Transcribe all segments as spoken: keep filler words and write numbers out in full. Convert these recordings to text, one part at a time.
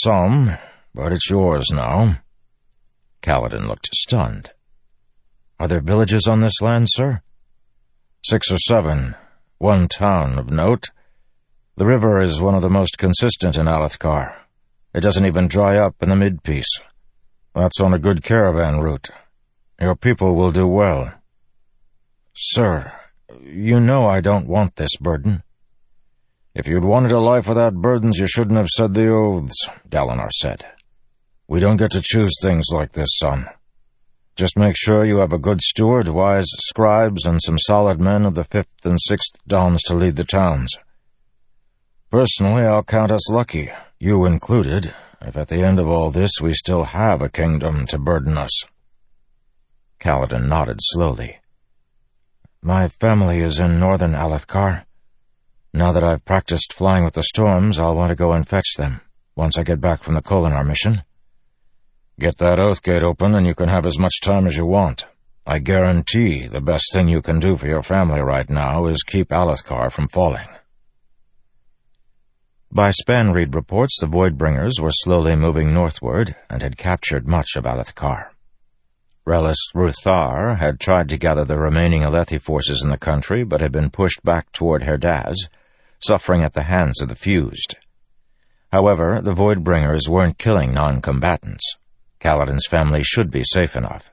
Some, but it's yours now." Kaladin looked stunned. "Are there villages on this land, sir?" Six or seven. One town of note. The river is one of the most consistent in Alethkar. It doesn't even dry up in the mid-piece. That's on a good caravan route. Your people will do well." "Sir, you know I don't want this burden." "If you'd wanted a life without burdens, you shouldn't have said the oaths," Dalinar said. "We don't get to choose things like this, son. Just make sure you have a good steward, wise scribes, and some solid men of the fifth and sixth dawns to lead the towns. Personally, I'll count us lucky, you included, if at the end of all this we still have a kingdom to burden us." Kaladin nodded slowly. "My family is in northern Alethkar. Now that I've practiced flying with the storms, I'll want to go and fetch them, once I get back from the Kholinar mission." "Get that Oathgate open and you can have as much time as you want. I guarantee the best thing you can do for your family right now is keep Alethkar from falling." By Spanreed reports, the Voidbringers were slowly moving northward and had captured much of Alethkar. Relis Ruthar had tried to gather the remaining Alethi forces in the country, but had been pushed back toward Herdaz, suffering at the hands of the Fused. However, the Voidbringers weren't killing non-combatants. Kaladin's family should be safe enough.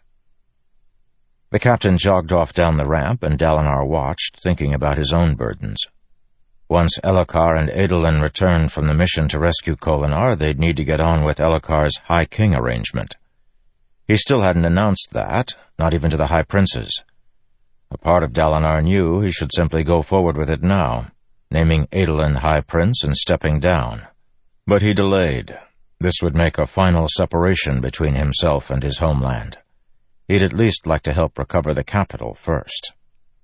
The captain jogged off down the ramp, and Dalinar watched, thinking about his own burdens. Once Elhokar and Adolin returned from the mission to rescue Kholinar, they'd need to get on with Elhokar's High King arrangement. He still hadn't announced that, not even to the High Princes. A part of Dalinar knew he should simply go forward with it now, naming Adolin High Prince and stepping down. But he delayed. This would make a final separation between himself and his homeland. He'd at least like to help recover the capital first.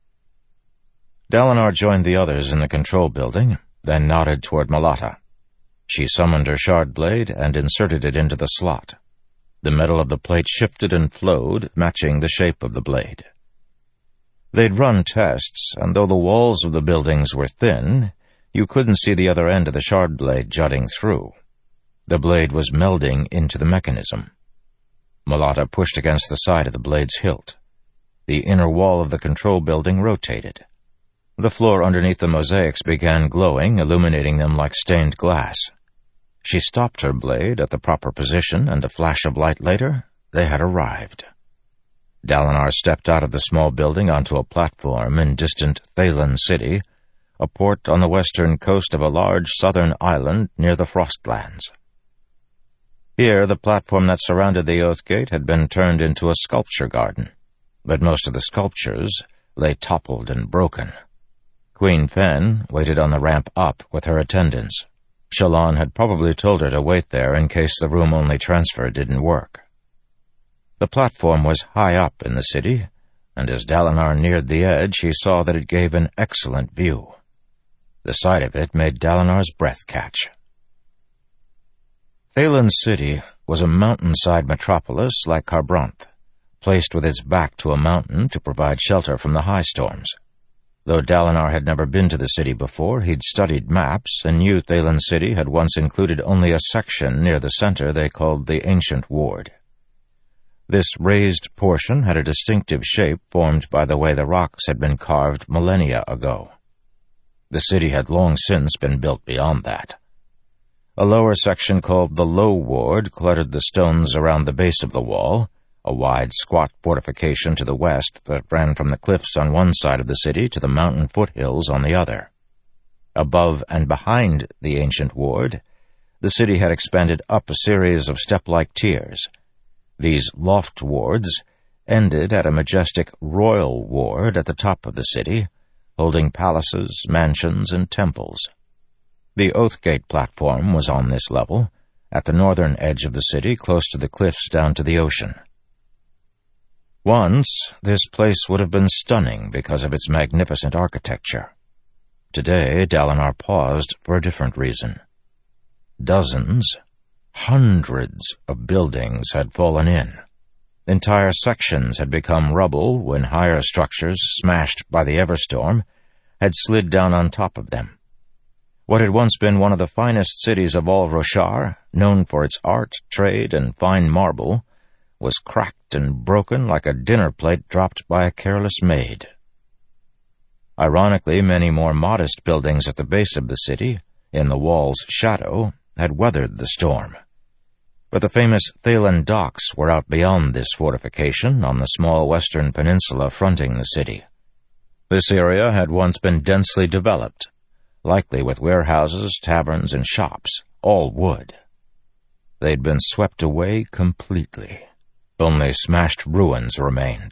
Dalinar joined the others in the control building, then nodded toward Malata. She summoned her shard blade and inserted it into the slot. The metal of the plate shifted and flowed, matching the shape of the blade. They'd run tests, and though the walls of the buildings were thin, you couldn't see the other end of the shard blade jutting through. The blade was melding into the mechanism. Malata pushed against the side of the blade's hilt. The inner wall of the control building rotated. The floor underneath the mosaics began glowing, illuminating them like stained glass. She stopped her blade at the proper position, and a flash of light later, they had arrived. Dalinar stepped out of the small building onto a platform in distant Thaylen City, a port on the western coast of a large southern island near the Frostlands. Here, the platform that surrounded the Oathgate had been turned into a sculpture garden, but most of the sculptures lay toppled and broken. Queen Fen waited on the ramp up with her attendants. Shallan had probably told her to wait there in case the room-only transfer didn't work. The platform was high up in the city, and as Dalinar neared the edge, he saw that it gave an excellent view. The sight of it made Dalinar's breath catch. Thaylen City was a mountainside metropolis like Kharbranth, placed with its back to a mountain to provide shelter from the high storms. Though Dalinar had never been to the city before, he'd studied maps and knew Thaylen City had once included only a section near the center they called the Ancient Ward. This raised portion had a distinctive shape formed by the way the rocks had been carved millennia ago. The city had long since been built beyond that. A lower section called the Low Ward cluttered the stones around the base of the wall, a wide, squat fortification to the west that ran from the cliffs on one side of the city to the mountain foothills on the other. Above and behind the Ancient Ward, the city had expanded up a series of step-like tiers. These loft wards ended at a majestic royal ward at the top of the city, holding palaces, mansions, and temples. The Oathgate platform was on this level, at the northern edge of the city, close to the cliffs down to the ocean. Once, this place would have been stunning because of its magnificent architecture. Today, Dalinar paused for a different reason. Dozens, hundreds of buildings had fallen in. Entire sections had become rubble when higher structures, smashed by the Everstorm, had slid down on top of them. What had once been one of the finest cities of all Roshar, known for its art, trade, and fine marble, was cracked and broken like a dinner plate dropped by a careless maid. Ironically, many more modest buildings at the base of the city, in the wall's shadow, had weathered the storm. But the famous Thaylen docks were out beyond this fortification on the small western peninsula fronting the city. This area had once been densely developed, likely with warehouses, taverns, and shops, all wood. They'd been swept away completely. Only smashed ruins remained.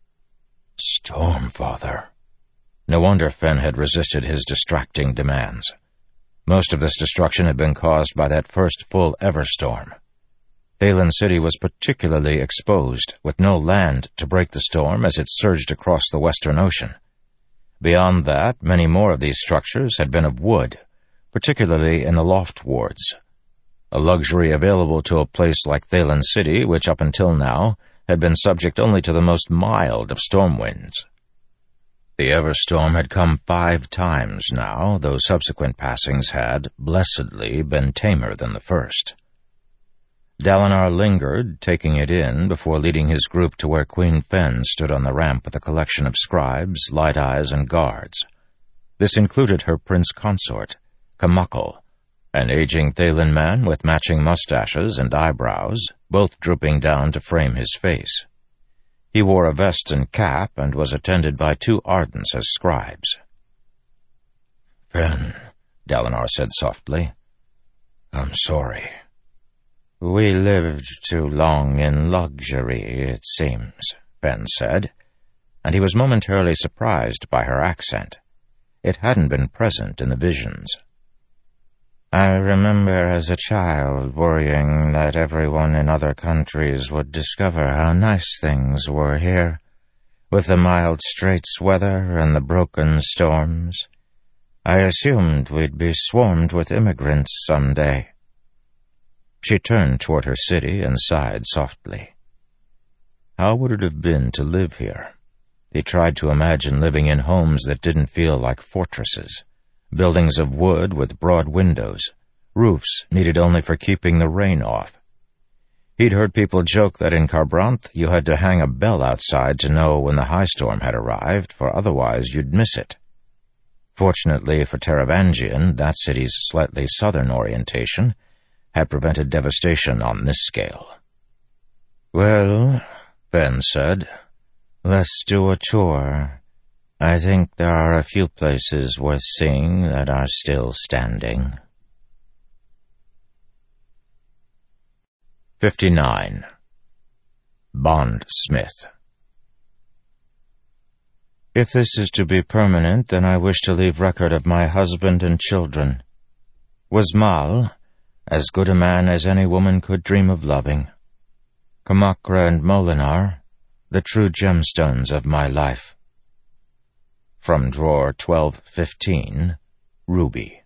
Stormfather. No wonder Fen had resisted his distracting demands. Most of this destruction had been caused by that first full Everstorm. Thaylen City was particularly exposed, with no land to break the storm as it surged across the western ocean. Beyond that, many more of these structures had been of wood, particularly in the loft wards, a luxury available to a place like Thaylen City, which up until now had been subject only to the most mild of storm winds. The Everstorm had come five times now, though subsequent passings had, blessedly, been tamer than the first. Dalinar lingered, taking it in, before leading his group to where Queen Fen stood on the ramp with a collection of scribes, light-eyes, and guards. This included her prince consort, Kamakal, an aging Thaylen man with matching mustaches and eyebrows, both drooping down to frame his face. He wore a vest and cap and was attended by two Ardents as scribes. "Fen," Dalinar said softly, "I'm sorry." "We lived too long in luxury, it seems," Fen said, and he was momentarily surprised by her accent. It hadn't been present in the visions. "I remember as a child worrying that everyone in other countries would discover how nice things were here, with the mild straits weather and the broken storms. I assumed we'd be swarmed with immigrants someday." She turned toward her city and sighed softly. How would it have been to live here? He tried to imagine living in homes that didn't feel like fortresses, buildings of wood with broad windows, roofs needed only for keeping the rain off. He'd heard people joke that in Kharbranth you had to hang a bell outside to know when the high storm had arrived, for otherwise you'd miss it. Fortunately for Taravangian, that city's slightly southern orientation had prevented devastation on this scale. "Well," Ben said, "let's do a tour. I think there are a few places worth seeing that are still standing." fifty-nine. Bondsmith. "If this is to be permanent, then I wish to leave record of my husband and children. Was Mal as good a man as any woman could dream of loving. Kamakra and Molinar, the true gemstones of my life." From drawer twelve fifteen, Ruby.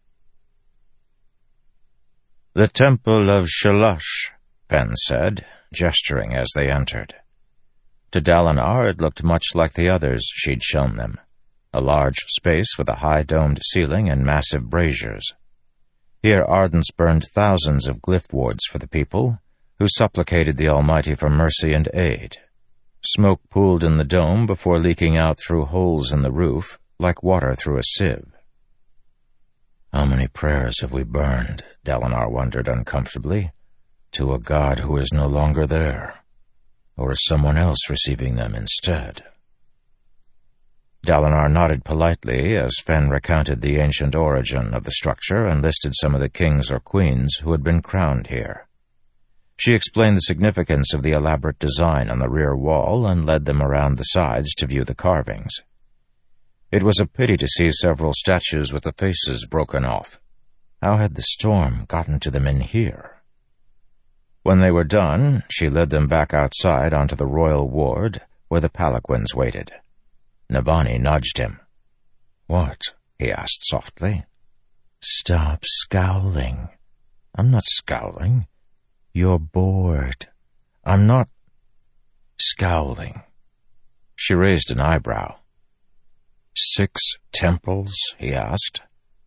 "The Temple of Shalash," Fen said, gesturing as they entered. To Dalinar it looked much like the others she'd shown them, a large space with a high-domed ceiling and massive braziers. Here Ardents burned thousands of glyph wards for the people, who supplicated the Almighty for mercy and aid. Smoke pooled in the dome before leaking out through holes in the roof, like water through a sieve. How many prayers have we burned, Dalinar wondered uncomfortably, to a god who is no longer there? Or is someone else receiving them instead? Dalinar nodded politely as Fen recounted the ancient origin of the structure and listed some of the kings or queens who had been crowned here. She explained the significance of the elaborate design on the rear wall and led them around the sides to view the carvings. It was a pity to see several statues with the faces broken off. How had the storm gotten to them in here? When they were done, she led them back outside onto the royal ward, where the palanquins waited. Navani nudged him. "What?" he asked softly. "Stop scowling." "I'm not scowling." "You're bored." "I'm not scowling." She raised an eyebrow. "Six temples?" he asked.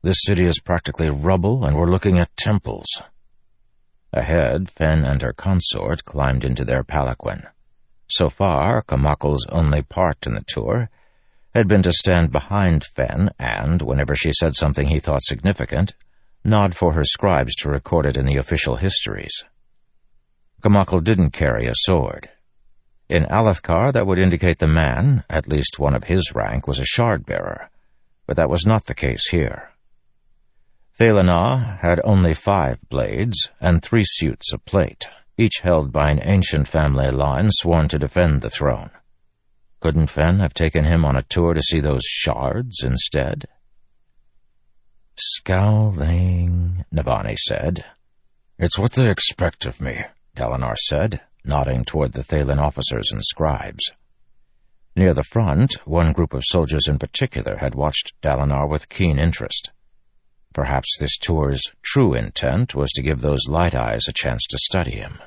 This city is practically rubble, and we're looking at temples." Ahead, Fen and her consort climbed into their palanquin. So far, Kamakal's only part in the tour had been to stand behind Fen and, whenever she said something he thought significant, nod for her scribes to record it in the official histories. Kamakal didn't carry a sword. In Alethkar, that would indicate the man, at least one of his rank, was a shard-bearer, but that was not the case here. Thaylenah had only five blades and three suits of plate, each held by an ancient family line sworn to defend the throne. Couldn't Fen have taken him on a tour to see those shards instead? "Scowling," Navani said. "It's what they expect of me," Dalinar said, nodding toward the Thaylen officers and scribes. Near the front, one group of soldiers in particular had watched Dalinar with keen interest. Perhaps this tour's true intent was to give those light eyes a chance to study him.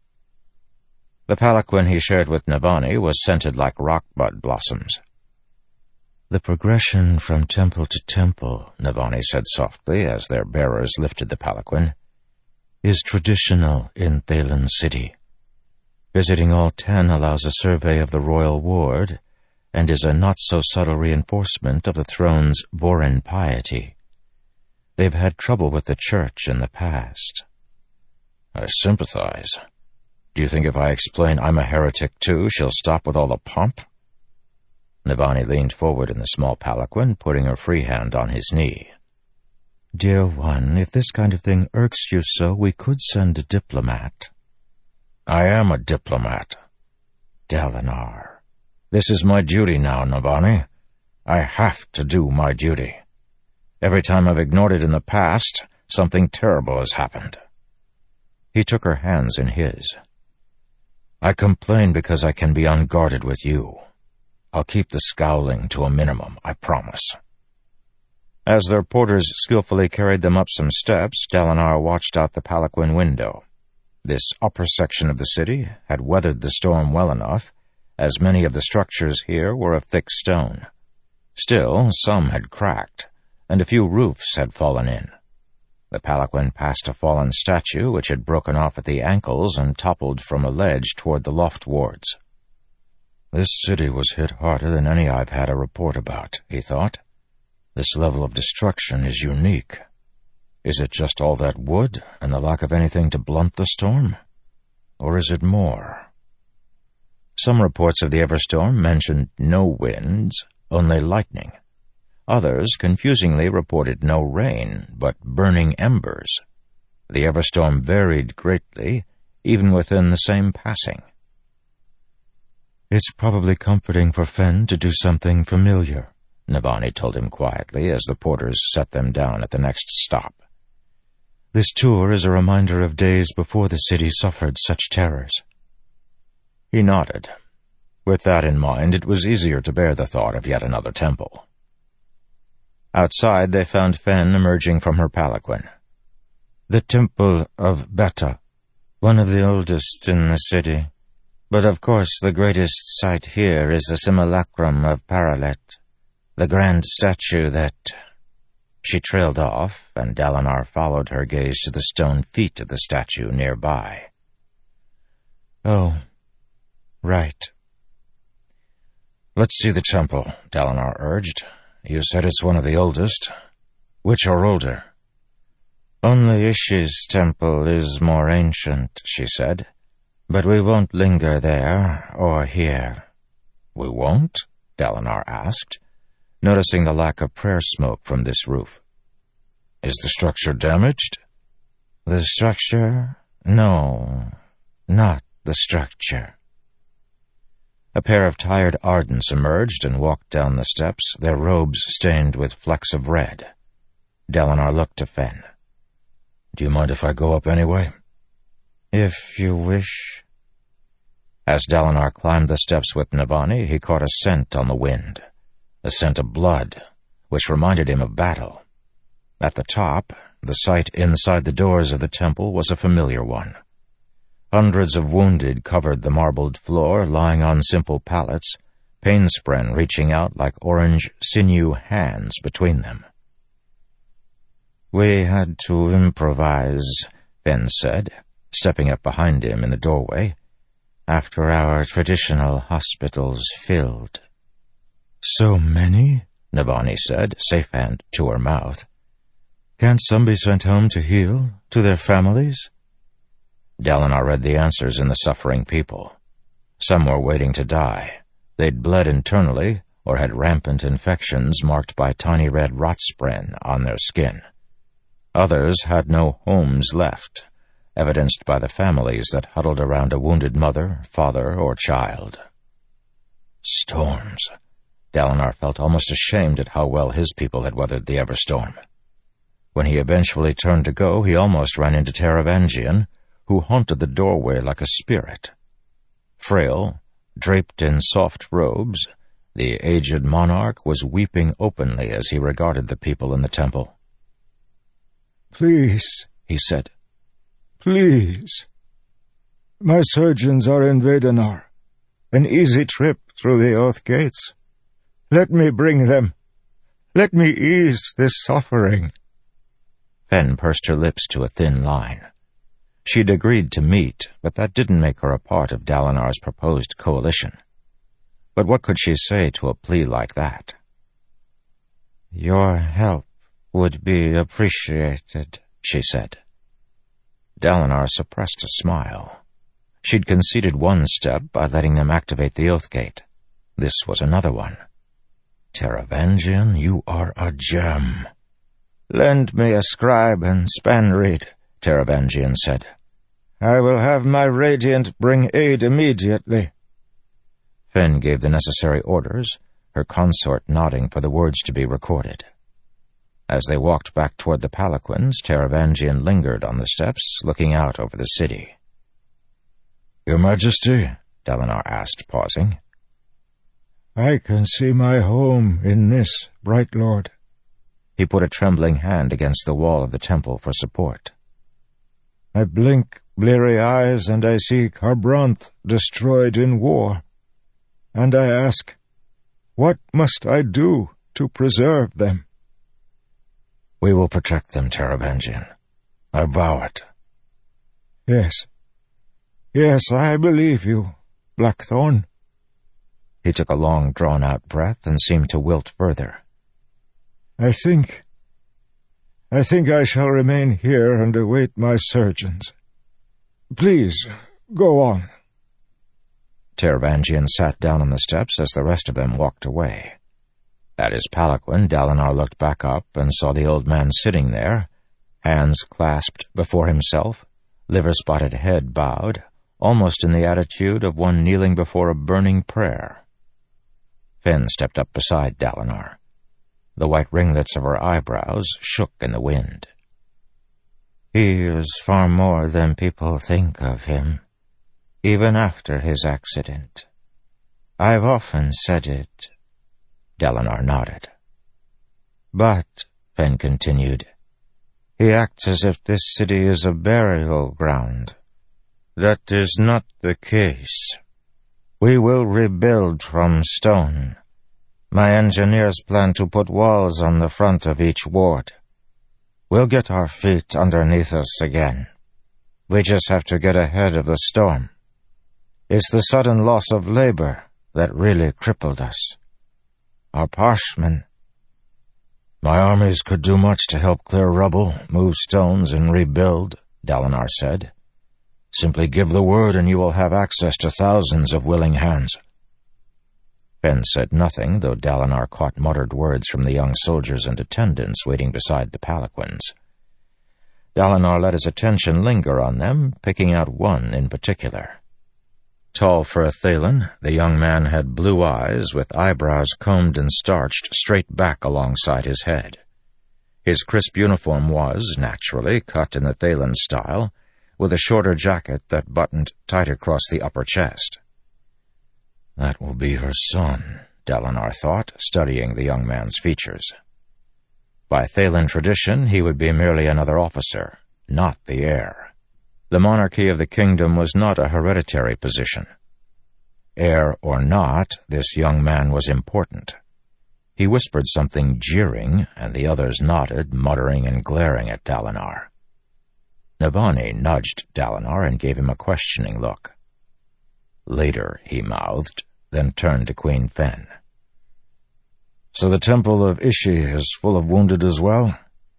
The palanquin he shared with Navani was scented like rockbud blossoms. "The progression from temple to temple," Navani said softly as their bearers lifted the palanquin, "is traditional in Thaylen City. Visiting all ten allows a survey of the royal ward and is a not-so-subtle reinforcement of the throne's Vorin piety. They've had trouble with the church in the past." "I sympathize. Do you think if I explain I'm a heretic too, she'll stop with all the pomp?" Navani leaned forward in the small palanquin, putting her free hand on his knee. "Dear one, if this kind of thing irks you so, we could send a diplomat." "I am a diplomat." "Dalinar." "This is my duty now, Navani. I have to do my duty. Every time I've ignored it in the past, something terrible has happened." He took her hands in his. "I complain because I can be unguarded with you. I'll keep the scowling to a minimum, I promise." As their porters skillfully carried them up some steps, Dalinar watched out the palanquin window. This upper section of the city had weathered the storm well enough, as many of the structures here were of thick stone. Still, some had cracked, and a few roofs had fallen in. The palanquin passed a fallen statue which had broken off at the ankles and toppled from a ledge toward the loft wards. "This city was hit harder than any I've had a report about," he thought. "This level of destruction is unique. Is it just all that wood and the lack of anything to blunt the storm? Or is it more?" Some reports of the Everstorm mentioned no winds, only lightning. Others confusingly reported no rain, but burning embers. The Everstorm varied greatly, even within the same passing. "It's probably comforting for Fen to do something familiar," Navani told him quietly as the porters set them down at the next stop. "This tour is a reminder of days before the city suffered such terrors." He nodded. With that in mind, it was easier to bear the thought of yet another temple. Outside, they found Fen emerging from her palanquin. "The Temple of Beta, one of the oldest in the city. But of course the greatest sight here is the simulacrum of Paralet, the grand statue that—" She trailed off, and Dalinar followed her gaze to the stone feet of the statue nearby. "Oh, right." "Let's see the temple," Dalinar urged. "You said it's one of the oldest. Which are older?" "Only Ishi's temple is more ancient," she said. "But we won't linger there, or here." "We won't?" Dalinar asked, noticing the lack of prayer smoke from this roof. "Is the structure damaged?" "The structure? No, not the structure." A pair of tired Ardents emerged and walked down the steps, their robes stained with flecks of red. Dalinar looked to Fen. "Do you mind if I go up anyway?" "If you wish." As Dalinar climbed the steps with Navani, he caught a scent on the wind, a scent of blood, which reminded him of battle. At the top, the sight inside the doors of the temple was a familiar one. Hundreds of wounded covered the marbled floor, lying on simple pallets, painspren reaching out like orange sinew hands between them. "We had to improvise," Finn said, stepping up behind him in the doorway, "after our traditional hospitals filled." "So many?" Navani said, safe hand to her mouth. "Can't some be sent home to heal, to their families?" Dalinar read the answers in the suffering people. Some were waiting to die. They'd bled internally or had rampant infections marked by tiny red rot spren on their skin. Others had no homes left, evidenced by the families that huddled around a wounded mother, father, or child. Storms. Dalinar felt almost ashamed at how well his people had weathered the Everstorm. When he eventually turned to go, he almost ran into Taravangian, who haunted the doorway like a spirit. Frail, draped in soft robes, the aged monarch was weeping openly as he regarded the people in the temple. "Please," he said. "Please. My surgeons are in Vedanar. An easy trip through the Oath Gates. Let me bring them. Let me ease this suffering." Fen pursed her lips to a thin line. She'd agreed to meet, but that didn't make her a part of Dalinar's proposed coalition. But what could she say to a plea like that? "Your help would be appreciated," she said. Dalinar suppressed a smile. She'd conceded one step by letting them activate the Oathgate. This was another one. "Taravangian, you are a gem." "Lend me a scribe and spanreed," Taravangian said. "I will have my Radiant bring aid immediately." Fen gave the necessary orders, her consort nodding for the words to be recorded. As they walked back toward the palanquins, Taravangian lingered on the steps, looking out over the city. "Your Majesty?" Dalinar asked, pausing. "I can see my home in this, Bright Lord." He put a trembling hand against the wall of the temple for support. "I blink bleary eyes and I see Kharbranth destroyed in war. And I ask, what must I do to preserve them?" "We will protect them, Taravangian. I vow it." Yes. Yes, I believe you, Blackthorn." He took a long, drawn-out breath and seemed to wilt further. I think... I think I shall remain here and await my surgeons. Please, go on." Taravangian sat down on the steps as the rest of them walked away. At his palanquin, Dalinar looked back up and saw the old man sitting there, hands clasped before himself, liver-spotted head bowed, almost in the attitude of one kneeling before a burning prayer. Fen stepped up beside Dalinar. The white ringlets of her eyebrows shook in the wind. "He is far more than people think of him, even after his accident. I've often said it." Dalinar nodded. "But," Fen continued, "he acts as if this city is a burial ground. That is not the case. We will rebuild from stone. My engineers plan to put walls on the front of each ward. We'll get our feet underneath us again. We just have to get ahead of the storm. It's the sudden loss of labor that really crippled us. Our Parshmen..." "My armies could do much to help clear rubble, move stones, and rebuild," Dalinar said. "Simply give the word and you will have access to thousands of willing hands." Fen said nothing, though Dalinar caught muttered words from the young soldiers and attendants waiting beside the palanquins. Dalinar let his attention linger on them, picking out one in particular. Tall for a Thaylen, the young man had blue eyes with eyebrows combed and starched straight back alongside his head. His crisp uniform was, naturally, cut in the Thaylen style, with a shorter jacket that buttoned tight across the upper chest. That will be her son, Dalinar thought, studying the young man's features. By Thaylen tradition, he would be merely another officer, not the heir. The monarchy of the kingdom was not a hereditary position. Heir or not, this young man was important. He whispered something jeering, and the others nodded, muttering and glaring at Dalinar. Navani nudged Dalinar and gave him a questioning look. Later, he mouthed, then turned to Queen Fen. "So the temple of Ishi is full of wounded as well?"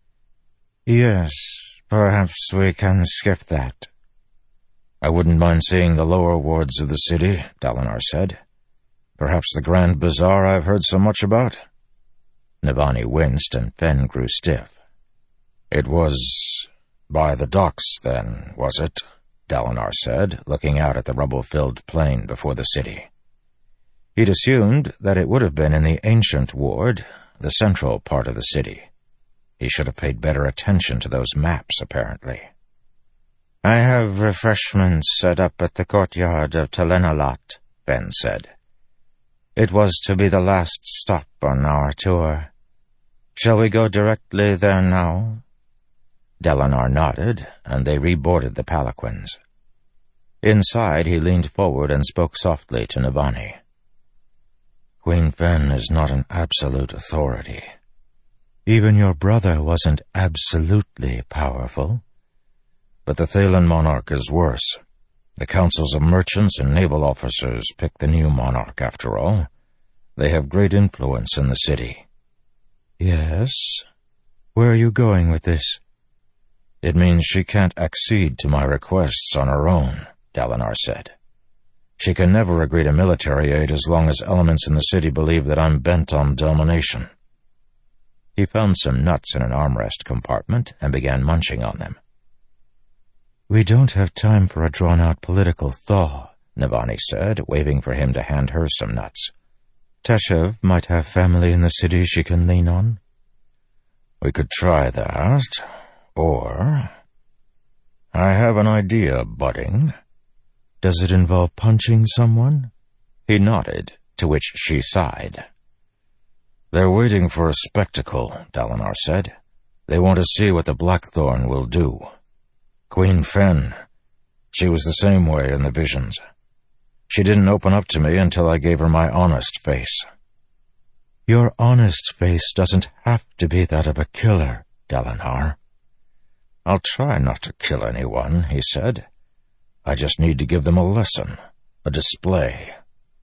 "Yes, perhaps we can skip that." "I wouldn't mind seeing the lower wards of the city," Dalinar said. "Perhaps the Grand Bazaar I've heard so much about?" Navani winced, and Fen grew stiff. "It was by the docks, then, was it?" Dalinar said, looking out at the rubble-filled plain before the city. He'd assumed that it would have been in the ancient ward, the central part of the city. He should have paid better attention to those maps, apparently. "I have refreshments set up at the courtyard of Talenalat," Fen said. "It was to be the last stop on our tour. Shall we go directly there now?" Dalinar nodded, and they reboarded the palanquins. Inside, he leaned forward and spoke softly to Navani. "Queen Fen is not an absolute authority. Even your brother wasn't absolutely powerful. But the Thaylen monarch is worse. The councils of merchants and naval officers pick the new monarch, after all. They have great influence in the city." "Yes? Where are you going with this?" "It means she can't accede to my requests on her own," Dalinar said. "She can never agree to military aid as long as elements in the city believe that I'm bent on domination." He found some nuts in an armrest compartment and began munching on them. "We don't have time for a drawn-out political thaw," Navani said, waving for him to hand her some nuts. "Teshav might have family in the city she can lean on." "We could try that, or... I have an idea budding." "Does it involve punching someone?" He nodded, to which she sighed. "They're waiting for a spectacle," Dalinar said. "They want to see what the Blackthorn will do. Queen Fen, she was the same way in the visions. She didn't open up to me until I gave her my honest face." "Your honest face doesn't have to be that of a killer, Dalinar." "I'll try not to kill anyone," he said. "I just need to give them a lesson, a display."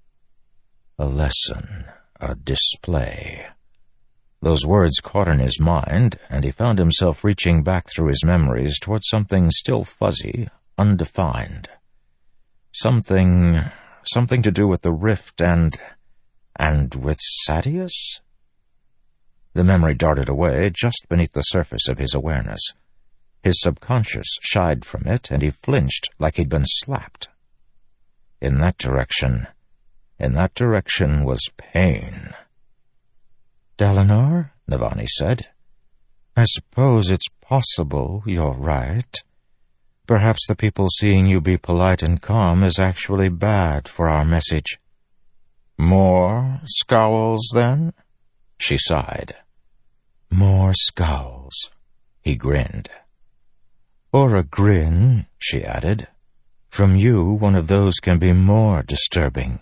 A lesson, a display. Those words caught in his mind, and he found himself reaching back through his memories towards something still fuzzy, undefined. Something... something to do with the rift and... and with Sadeas? The memory darted away just beneath the surface of his awareness. His subconscious shied from it, and he flinched like he'd been slapped. In that direction, in that direction was pain. "Dalinar," Navani said, "I suppose it's possible you're right. Perhaps the people seeing you be polite and calm is actually bad for our message." "More scowls, then?" She sighed. "More scowls." He grinned. "Or a grin," she added. "From you, one of those can be more disturbing."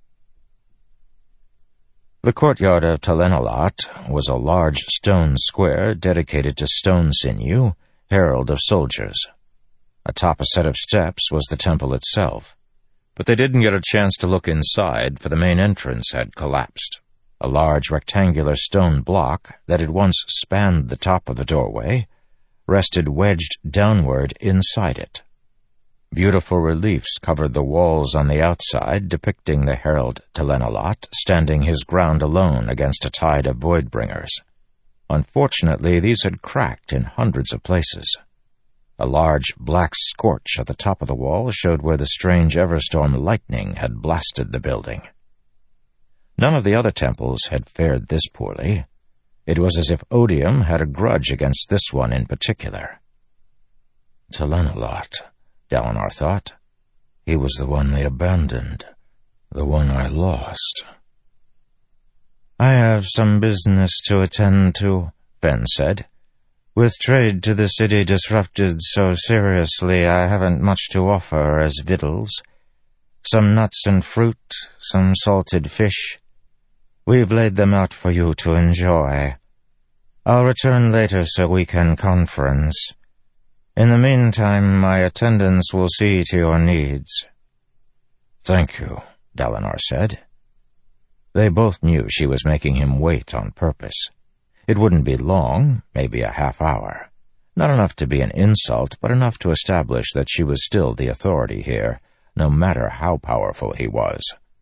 The courtyard of Talenalat was a large stone square dedicated to Stone Sinew, herald of soldiers. Atop a set of steps was the temple itself, but they didn't get a chance to look inside, for the main entrance had collapsed. A large rectangular stone block that had once spanned the top of the doorway rested wedged downward inside it. Beautiful reliefs covered the walls on the outside, depicting the herald Talenalat standing his ground alone against a tide of voidbringers. Unfortunately, these had cracked in hundreds of places. A large black scorch at the top of the wall showed where the strange Everstorm lightning had blasted the building. None of the other temples had fared this poorly. It was as if Odium had a grudge against this one in particular. Talenalat, Dalinar thought. He was the one they abandoned, the one I lost. "I have some business to attend to," Fen said. "With trade to the city disrupted so seriously, I haven't much to offer as victuals. Some nuts and fruit, some salted fish. We've laid them out for you to enjoy. I'll return later so we can conference. In the meantime, my attendants will see to your needs." "Thank you," Dalinar said. They both knew she was making him wait on purpose. It wouldn't be long, maybe a half hour. Not enough to be an insult, but enough to establish that she was still the authority here, no matter how powerful he was.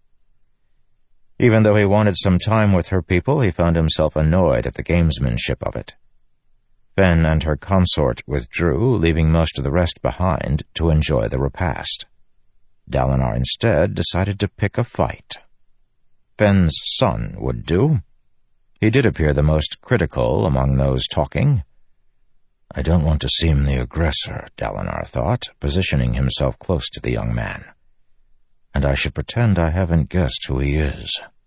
Even though he wanted some time with her people, he found himself annoyed at the gamesmanship of it. Fen and her consort withdrew, leaving most of the rest behind to enjoy the repast. Dalinar instead decided to pick a fight. Fen's son would do. He did appear the most critical among those talking. "I don't want to seem the aggressor," Dalinar thought, positioning himself close to the young man. "And I should pretend I haven't guessed who he is."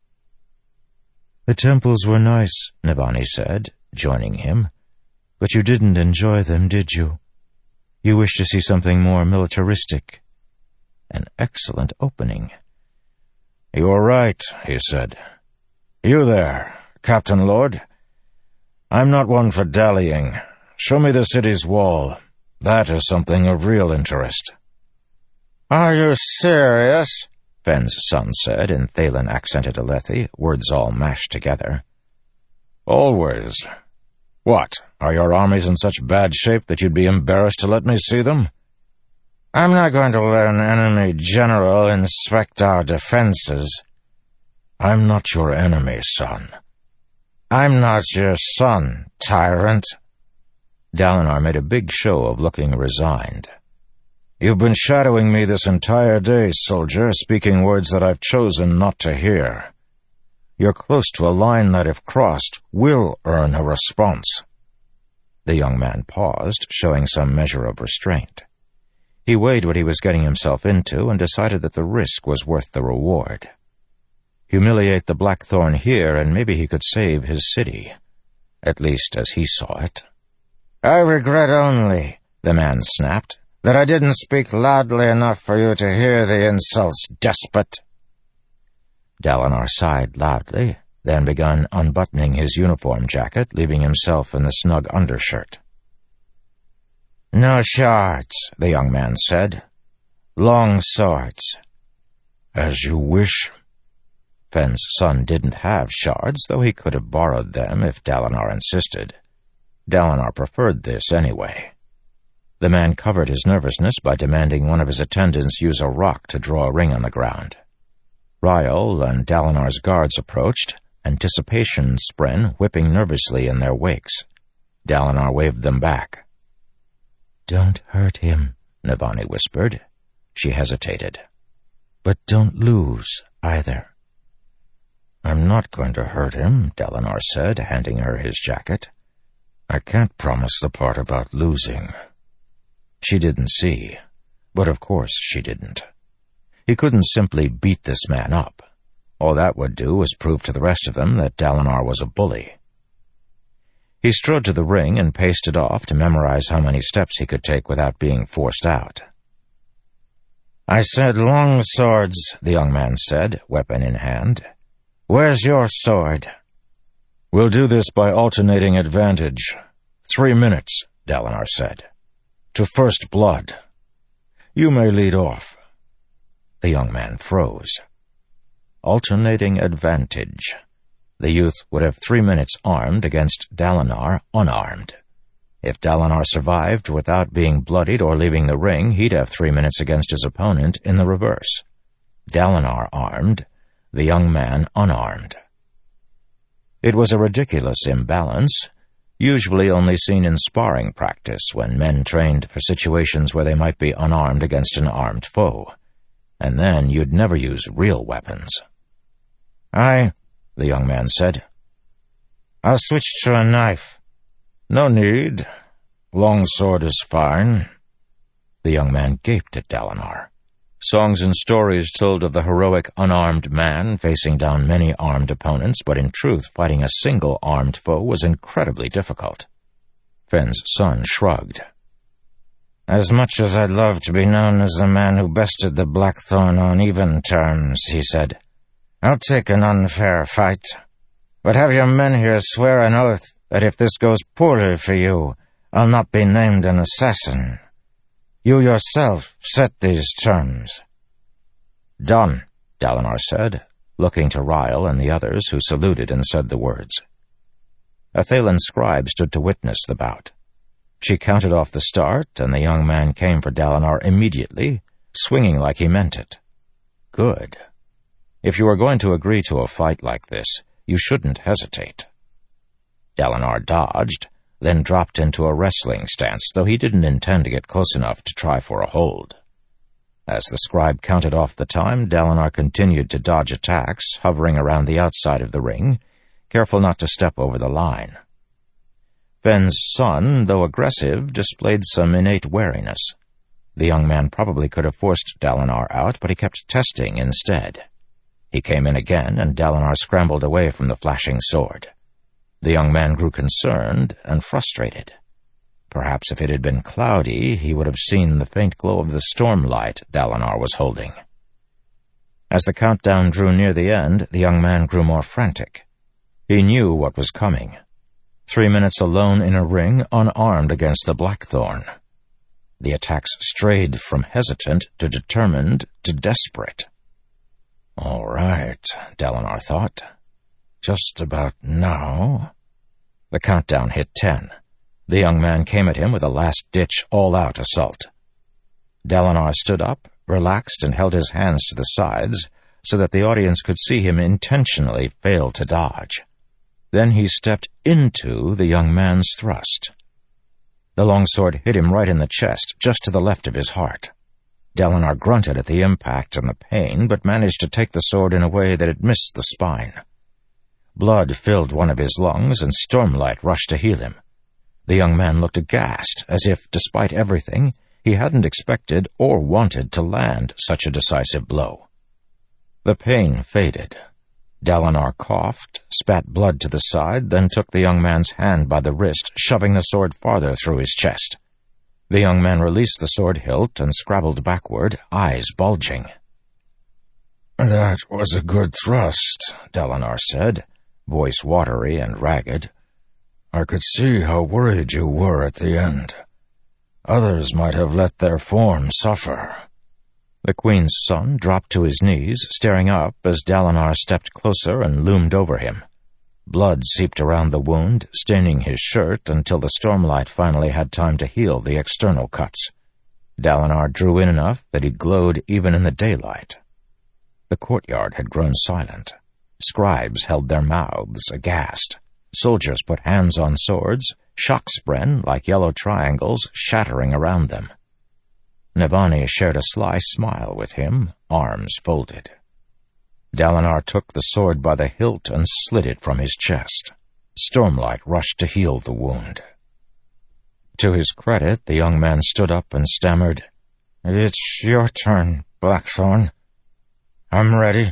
"The temples were nice," Navani said, joining him. "But you didn't enjoy them, did you? You wish to see something more militaristic." An excellent opening. "You're right," he said. "You there, Captain Lord. I'm not one for dallying. Show me the city's wall. That is something of real interest." "Are you serious?" Fen's son said in Thaylen-accented Alethi, words all mashed together. "Always. What, are your armies in such bad shape that you'd be embarrassed to let me see them?" "I'm not going to let an enemy general inspect our defenses." "I'm not your enemy, son." "I'm not your son, tyrant." Dalinar made a big show of looking resigned. "You've been shadowing me this entire day, soldier, speaking words that I've chosen not to hear. You're close to a line that, if crossed, will earn a response." The young man paused, showing some measure of restraint. He weighed what he was getting himself into and decided that the risk was worth the reward. Humiliate the Blackthorn here, and maybe he could save his city. At least as he saw it. "I regret only," the man snapped, "that I didn't speak loudly enough for you to hear the insults, despot." Dalinar sighed loudly, then began unbuttoning his uniform jacket, leaving himself in the snug undershirt. "No shards," the young man said. "Long swords." "As you wish." Fen's son didn't have shards, though he could have borrowed them if Dalinar insisted. Dalinar preferred this anyway. The man covered his nervousness by demanding one of his attendants use a rock to draw a ring on the ground. Ryal and Dalinar's guards approached, anticipation spren whipping nervously in their wakes. Dalinar waved them back. "Don't hurt him," Navani whispered. She hesitated. "But don't lose, either." "I'm not going to hurt him," Dalinar said, handing her his jacket. "I can't promise the part about losing." She didn't see, but of course she didn't. He couldn't simply beat this man up. All that would do was prove to the rest of them that Dalinar was a bully. He strode to the ring and paced it off to memorize how many steps he could take without being forced out. "I said long swords," the young man said, weapon in hand. "Where's your sword?" "We'll do this by alternating advantage. Three minutes," Dalinar said. "To first blood. You may lead off." The young man froze. Alternating advantage. The youth would have three minutes armed against Dalinar unarmed. If Dalinar survived without being bloodied or leaving the ring, he'd have three minutes against his opponent in the reverse. Dalinar armed, the young man unarmed. It was a ridiculous imbalance, usually only seen in sparring practice when men trained for situations where they might be unarmed against an armed foe. And then you'd never use real weapons. "I," the young man said. "I'll switch to a knife." "No need. Longsword is fine." The young man gaped at Dalinar. Songs and stories told of the heroic unarmed man facing down many armed opponents, but in truth fighting a single armed foe was incredibly difficult. Fen's son shrugged. "As much as I'd love to be known as the man who bested the Blackthorn on even terms," he said, "I'll take an unfair fight." but have your men here swear an oath that if this goes poorly for you, I'll not be named an assassin. You yourself set these terms." "Done," Dalinar said, looking to Ryle and the others, who saluted and said the words. A Thaylen scribe stood to witness the bout. She counted off the start, and the young man came for Dalinar immediately, swinging like he meant it. Good. If you were going to agree to a fight like this, you shouldn't hesitate. Dalinar dodged, then dropped into a wrestling stance, though he didn't intend to get close enough to try for a hold. As the scribe counted off the time, Dalinar continued to dodge attacks, hovering around the outside of the ring, careful not to step over the line. Fenn's son, though aggressive, displayed some innate wariness. The young man probably could have forced Dalinar out, but he kept testing instead. He came in again, and Dalinar scrambled away from the flashing sword. The young man grew concerned and frustrated. Perhaps if it had been cloudy, he would have seen the faint glow of the stormlight Dalinar was holding. As the countdown drew near the end, the young man grew more frantic. He knew what was coming. Three minutes alone in a ring, unarmed against the Blackthorn. The attacks strayed from hesitant to determined to desperate. All right, Dalinar thought. Just about now. The countdown hit ten. The young man came at him with a last-ditch, all-out assault. Dalinar stood up, relaxed, and held his hands to the sides so that the audience could see him intentionally fail to dodge. Then he stepped into the young man's thrust. The longsword hit him right in the chest, just to the left of his heart. Dalinar grunted at the impact and the pain, but managed to take the sword in a way that it missed the spine. Blood filled one of his lungs, and stormlight rushed to heal him. The young man looked aghast, as if, despite everything, he hadn't expected or wanted to land such a decisive blow. The pain faded. Dalinar coughed, spat blood to the side, then took the young man's hand by the wrist, shoving the sword farther through his chest. The young man released the sword hilt and scrabbled backward, eyes bulging. "That was a good thrust," Dalinar said, voice watery and ragged. "I could see how worried you were at the end. Others might have let their form suffer." The Queen's son dropped to his knees, staring up as Dalinar stepped closer and loomed over him. Blood seeped around the wound, staining his shirt until the stormlight finally had time to heal the external cuts. Dalinar drew in enough that he glowed even in the daylight. The courtyard had grown silent. Scribes held their mouths aghast. Soldiers put hands on swords, shockspren like yellow triangles shattering around them. Navani shared a sly smile with him, arms folded. Dalinar took the sword by the hilt and slid it from his chest. Stormlight rushed to heal the wound. To his credit, the young man stood up and stammered, "It's your turn, Blackthorn. I'm ready."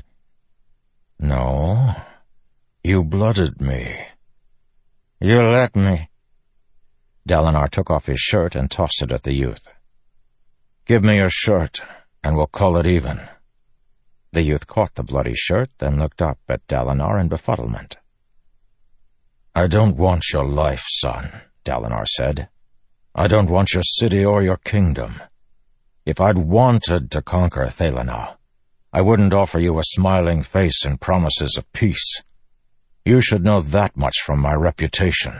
"No, you blooded me." "You let me." Dalinar took off his shirt and tossed it at the youth. "Give me your shirt, and we'll call it even." The youth caught the bloody shirt, then looked up at Dalinar in befuddlement. "I don't want your life, son," Dalinar said. "I don't want your city or your kingdom. If I'd wanted to conquer Thaylenah, I wouldn't offer you a smiling face and promises of peace. You should know that much from my reputation."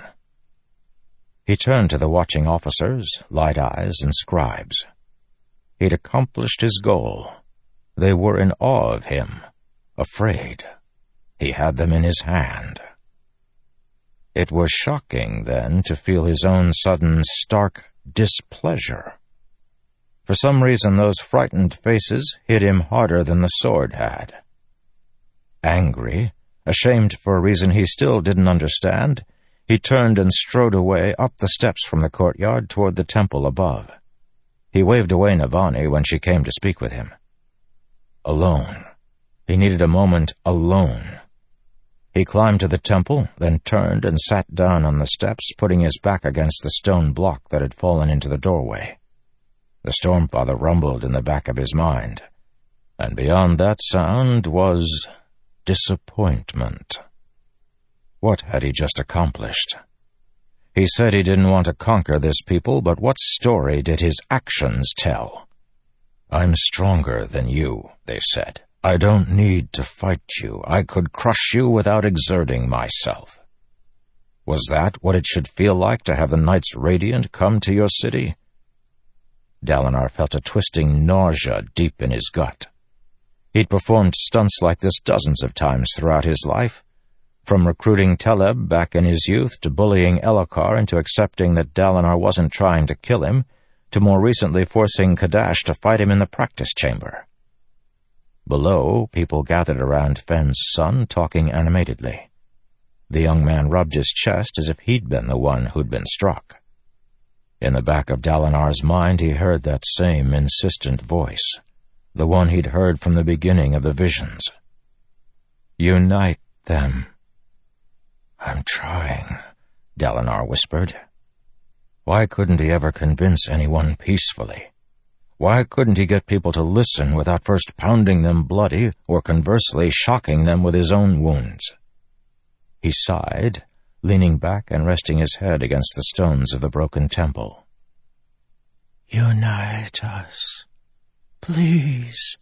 He turned to the watching officers, light eyes, and scribes. He'd accomplished his goal. They were in awe of him, afraid. He had them in his hand. It was shocking, then, to feel his own sudden, stark displeasure. For some reason, those frightened faces hit him harder than the sword had. Angry, ashamed for a reason he still didn't understand, he turned and strode away up the steps from the courtyard toward the temple above. He waved away Navani when she came to speak with him. Alone. He needed a moment alone. He climbed to the temple, then turned and sat down on the steps, putting his back against the stone block that had fallen into the doorway. The Stormfather rumbled in the back of his mind, and beyond that sound was disappointment. What had he just accomplished? He said he didn't want to conquer this people, but what story did his actions tell? "I'm stronger than you," they said. "I don't need to fight you. I could crush you without exerting myself." Was that what it should feel like to have the Knights Radiant come to your city? Dalinar felt a twisting nausea deep in his gut. He'd performed stunts like this dozens of times throughout his life, from recruiting Teleb back in his youth to bullying Elhokar into accepting that Dalinar wasn't trying to kill him, to more recently forcing Kadash to fight him in the practice chamber. Below, people gathered around Fenn's son, talking animatedly. The young man rubbed his chest as if he'd been the one who'd been struck. In the back of Dalinar's mind, he heard that same insistent voice, the one he'd heard from the beginning of the visions. "Unite them." "I'm trying," Dalinar whispered. Why couldn't he ever convince anyone peacefully? Why couldn't he get people to listen without first pounding them bloody or conversely shocking them with his own wounds? He sighed, leaning back and resting his head against the stones of the broken temple. "Unite us, please."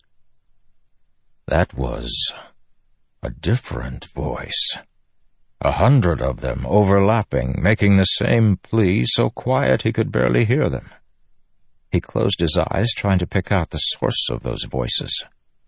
That was a different voice. A hundred of them, overlapping, making the same plea so quiet he could barely hear them. He closed his eyes, trying to pick out the source of those voices.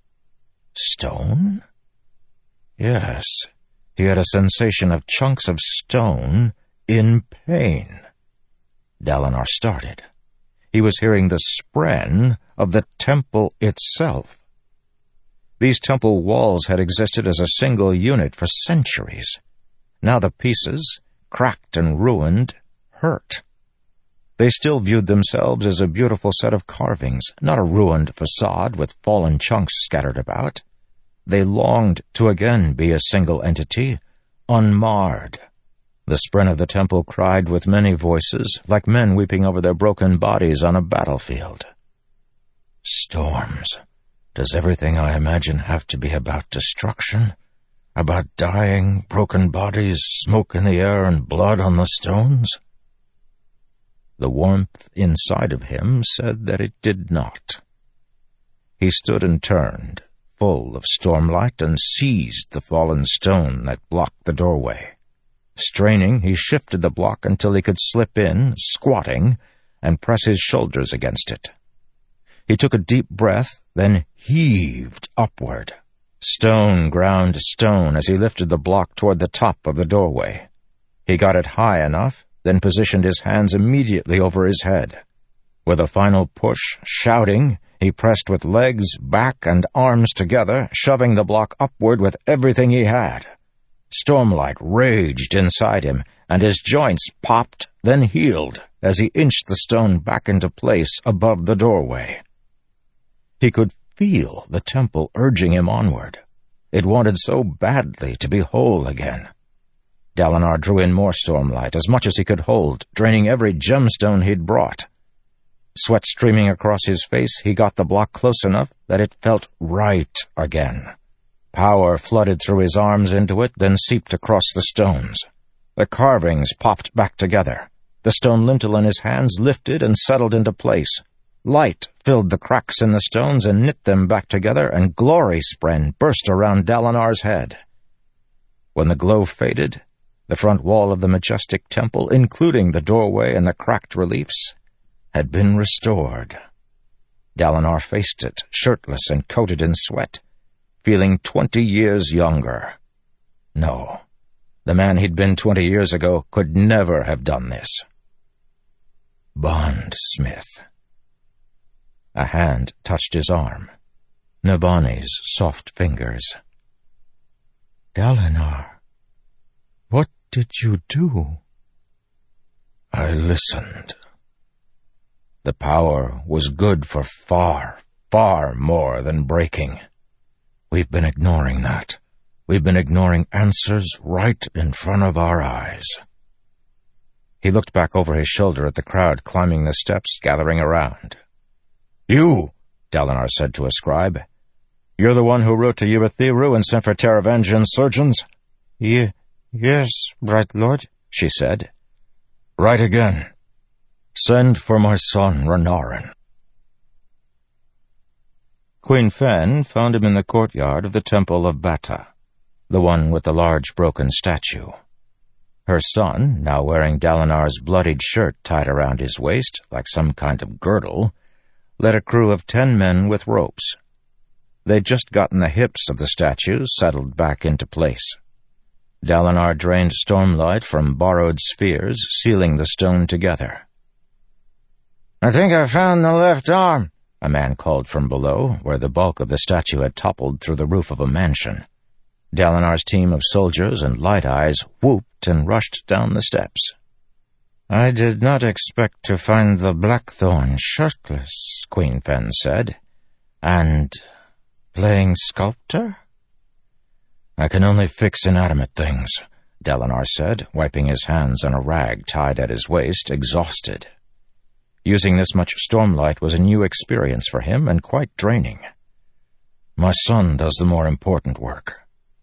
Stone? Yes, he had a sensation of chunks of stone in pain. Dalinar started. He was hearing the spren of the temple itself. These temple walls had existed as a single unit for centuries. Now the pieces, cracked and ruined, hurt. They still viewed themselves as a beautiful set of carvings, not a ruined facade with fallen chunks scattered about. They longed to again be a single entity, unmarred. The spren of the temple cried with many voices, like men weeping over their broken bodies on a battlefield. Storms. Does everything I imagine have to be about destruction? About dying, broken bodies, smoke in the air, and blood on the stones? The warmth inside of him said that it did not. He stood and turned, full of stormlight, and seized the fallen stone that blocked the doorway. Straining, he shifted the block until he could slip in, squatting, and press his shoulders against it. He took a deep breath, then heaved upward. Stone ground stone as he lifted the block toward the top of the doorway. He got it high enough, then positioned his hands immediately over his head. With a final push, shouting, he pressed with legs, back, and arms together, shoving the block upward with everything he had. Stormlight raged inside him, and his joints popped, then healed, as he inched the stone back into place above the doorway. He could feel the temple urging him onward. It wanted so badly to be whole again. Dalinar drew in more stormlight, as much as he could hold, draining every gemstone he'd brought. Sweat streaming across his face, he got the block close enough that it felt right again. Power flooded through his arms into it, then seeped across the stones. The carvings popped back together. The stone lintel in his hands lifted and settled into place. Light filled the cracks in the stones and knit them back together, and glory spren burst around Dalinar's head. When the glow faded, the front wall of the majestic temple, including the doorway and the cracked reliefs, had been restored. Dalinar faced it, shirtless and coated in sweat, feeling twenty years younger. No, the man he'd been twenty years ago could never have done this. Bondsmith. A hand touched his arm. Navani's soft fingers. Dalinar, what did you do? I listened. The power was good for far, far more than breaking. We've been ignoring that. We've been ignoring answers right in front of our eyes. He looked back over his shoulder at the crowd climbing the steps, gathering around. You, Dalinar said to a scribe. You're the one who wrote to Urithiru and sent for Taravangian surgeons? Ye- Yes, Bright Lord, she said. Right again. Send for my son, Renarin. Queen Fen found him in the courtyard of the Temple of Bata, the one with the large broken statue. Her son, now wearing Dalinar's bloodied shirt tied around his waist like some kind of girdle, led a crew of ten men with ropes. They'd just gotten the hips of the statue settled back into place. Dalinar drained stormlight from borrowed spheres, sealing the stone together. I think I found the left arm, a man called from below, where the bulk of the statue had toppled through the roof of a mansion. Dalinar's team of soldiers and Light Eyes whooped and rushed down the steps. I did not expect to find the Blackthorn shirtless, Queen Fen said. And playing sculptor? I can only fix inanimate things, Dalinar said, wiping his hands on a rag tied at his waist, exhausted. Using this much stormlight was a new experience for him and quite draining. My son does the more important work.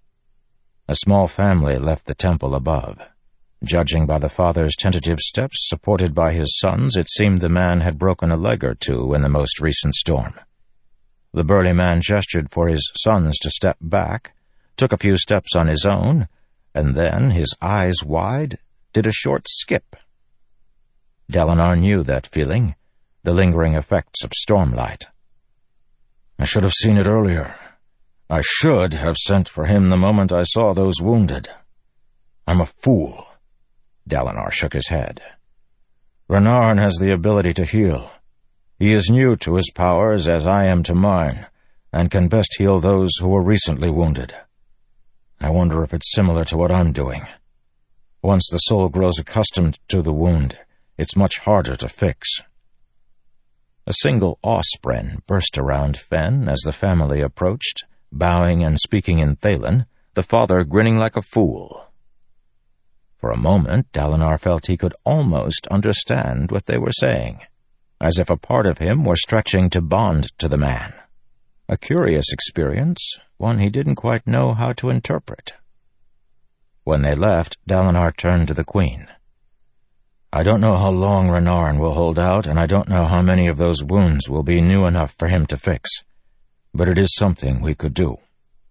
A small family left the temple above. Judging by the father's tentative steps supported by his sons, it seemed the man had broken a leg or two in the most recent storm. The burly man gestured for his sons to step back, took a few steps on his own, and then, his eyes wide, did a short skip. Dalinar knew that feeling, the lingering effects of stormlight. I should have seen it earlier. I should have sent for him the moment I saw those wounded. I'm a fool. Dalinar shook his head. Renarin has the ability to heal. He is new to his powers as I am to mine, and can best heal those who were recently wounded. I wonder if it's similar to what I'm doing. Once the soul grows accustomed to the wound, it's much harder to fix. A single Osprey burst around Fen as the family approached, bowing and speaking in Thaylen, the father grinning like a fool. For a moment, Dalinar felt he could almost understand what they were saying, as if a part of him were stretching to bond to the man. A curious experience, one he didn't quite know how to interpret. When they left, Dalinar turned to the Queen. I don't know how long Renarin will hold out, and I don't know how many of those wounds will be new enough for him to fix, but it is something we could do.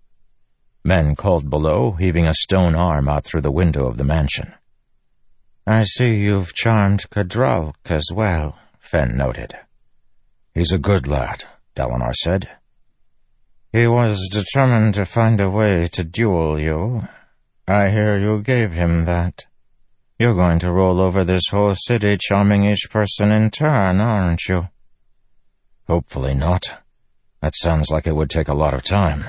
Men called below, heaving a stone arm out through the window of the mansion. I see you've charmed K'drulk as well, Fen noted. He's a good lad, Dalinar said. He was determined to find a way to duel you. I hear you gave him that. You're going to roll over this whole city, charming each person in turn, aren't you? Hopefully not. That sounds like it would take a lot of time.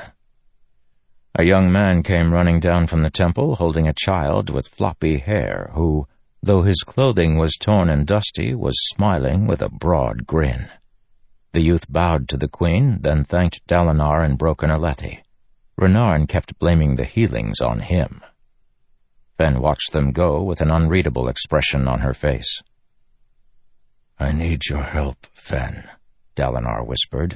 A young man came running down from the temple, holding a child with floppy hair, who, though his clothing was torn and dusty, was smiling with a broad grin. The youth bowed to the Queen, then thanked Dalinar in broken Alethi. Renarin kept blaming the healings on him. Fen watched them go with an unreadable expression on her face. I need your help, Fen, Dalinar whispered.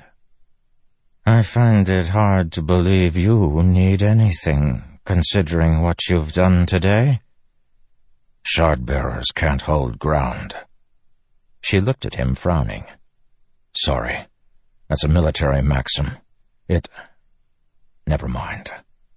I find it hard to believe you need anything, considering what you've done today. Shard-bearers can't hold ground. She looked at him, frowning. Sorry, that's a military maxim. It... Never mind.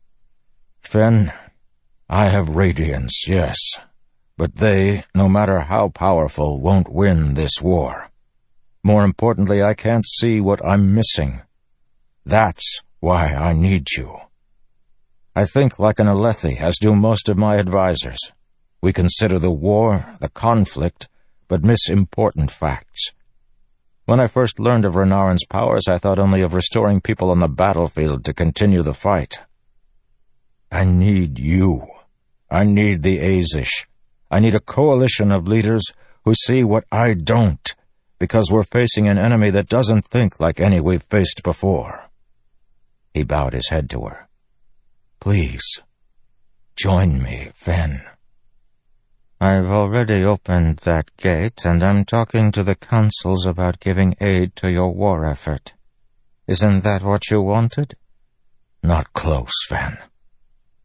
Fen, I have radiance, yes, but they, no matter how powerful, won't win this war. More importantly, I can't see what I'm missing. That's why I need you. I think like an Alethi, as do most of my advisors. We consider the war, the conflict, but miss important facts. When I first learned of Renarin's powers, I thought only of restoring people on the battlefield to continue the fight. I need you. I need the Azish. I need a coalition of leaders who see what I don't, because we're facing an enemy that doesn't think like any we've faced before. He bowed his head to her. Please, join me, Fen. I've already opened that gate, and I'm talking to the councils about giving aid to your war effort. Isn't that what you wanted? Not close, Fen.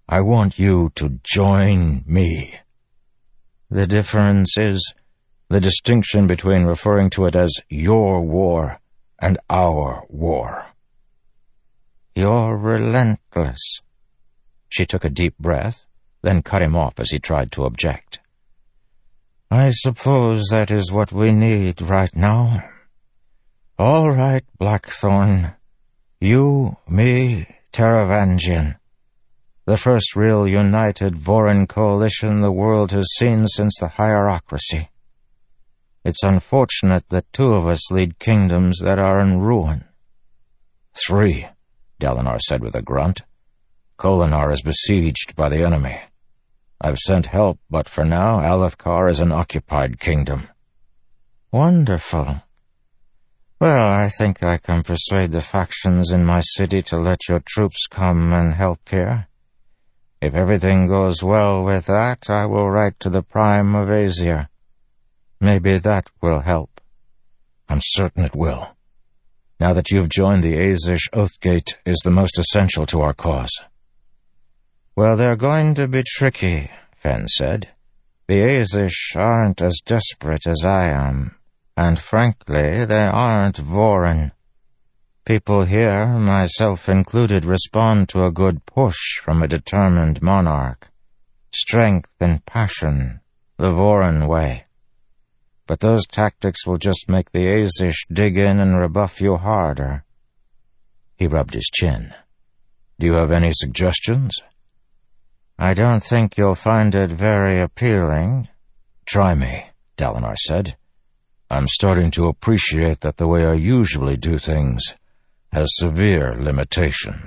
I want you to join me. The difference is the distinction between referring to it as your war and our war. You're relentless. She took a deep breath, then cut him off as he tried to object. I suppose that is what we need right now. All right, Blackthorn. You, me, Taravangian. The first real united Vorin coalition the world has seen since the hierocracy. It's unfortunate that two of us lead kingdoms that are in ruin. Three, Dalinar said with a grunt. Kholinar is besieged by the enemy. I've sent help, but for now Alethkar is an occupied kingdom. Wonderful. Well, I think I can persuade the factions in my city to let your troops come and help here. If everything goes well with that, I will write to the Prime of Aesir. Maybe that will help. I'm certain it will. Now that you've joined the Azish Oathgate is the most essential to our cause. Well, they're going to be tricky, Fen said. The Azish aren't as desperate as I am, and frankly, they aren't Vorin. People here, myself included, respond to a good push from a determined monarch. Strength and passion, the Vorin way. But those tactics will just make the Azish dig in and rebuff you harder. He rubbed his chin. Do you have any suggestions? I don't think you'll find it very appealing. Try me, Dalinar said. I'm starting to appreciate that the way I usually do things has severe limitations.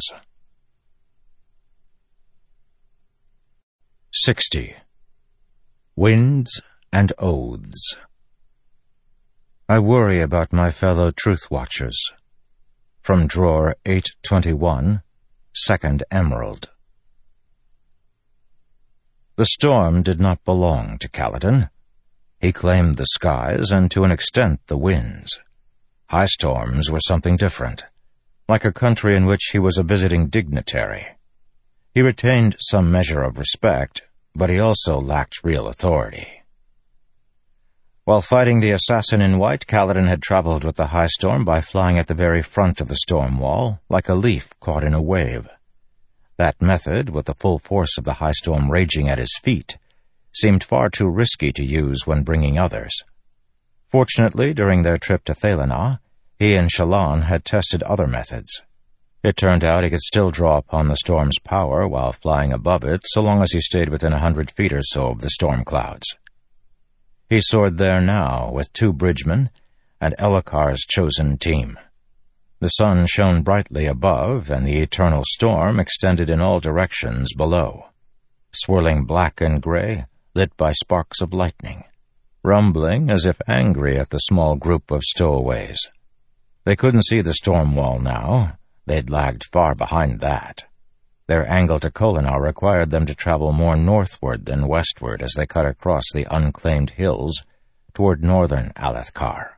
Sixty. Winds and Oaths. I worry about my fellow Truth Watchers. From drawer eight twenty-one, Second Emerald. The storm did not belong to Kaladin. He claimed the skies and, to an extent, the winds. High storms were something different, like a country in which he was a visiting dignitary. He retained some measure of respect, but he also lacked real authority. While fighting the assassin in white, Kaladin had traveled with the high storm by flying at the very front of the storm wall, like a leaf caught in a wave. That method, with the full force of the high storm raging at his feet, seemed far too risky to use when bringing others. Fortunately, during their trip to Thaylenah, he and Shallan had tested other methods. It turned out he could still draw upon the storm's power while flying above it, so long as he stayed within a hundred feet or so of the storm clouds. He soared there now with two bridgemen and Elhokar's chosen team. The sun shone brightly above, and the eternal storm extended in all directions below, swirling black and gray, lit by sparks of lightning, rumbling as if angry at the small group of stowaways. They couldn't see the storm wall now. They'd lagged far behind that. Their angle to Kholinar required them to travel more northward than westward as they cut across the unclaimed hills toward northern Alethkar.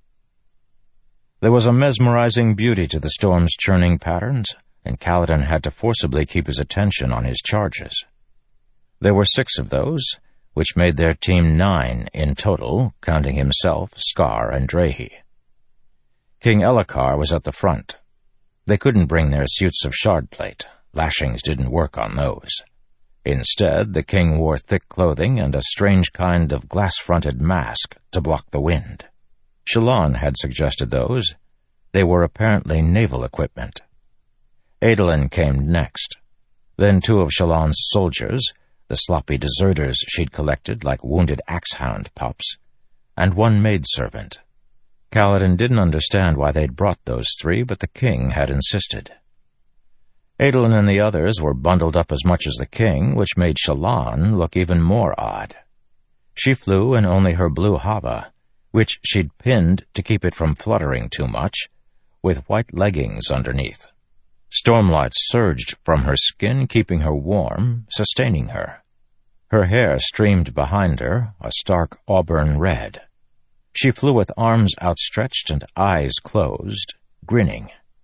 There was a mesmerizing beauty to the storm's churning patterns, and Kaladin had to forcibly keep his attention on his charges. There were six of those, which made their team nine in total, counting himself, Scar, and Drehi. King Elhokar was at the front. They couldn't bring their suits of shardplate. Lashings didn't work on those. Instead, the king wore thick clothing and a strange kind of glass-fronted mask to block the wind. Shallan had suggested those. They were apparently naval equipment. Adolin came next. Then two of Shallan's soldiers, the sloppy deserters she'd collected like wounded axehound pups, and one maidservant. Kaladin didn't understand why they'd brought those three, but the king had insisted. Adolin and the others were bundled up as much as the king, which made Shallan look even more odd. She flew in only her blue hava, which she'd pinned to keep it from fluttering too much, with white leggings underneath. Stormlight surged from her skin, keeping her warm, sustaining her. Her hair streamed behind her, a stark auburn red. She flew with arms outstretched and eyes closed, grinning.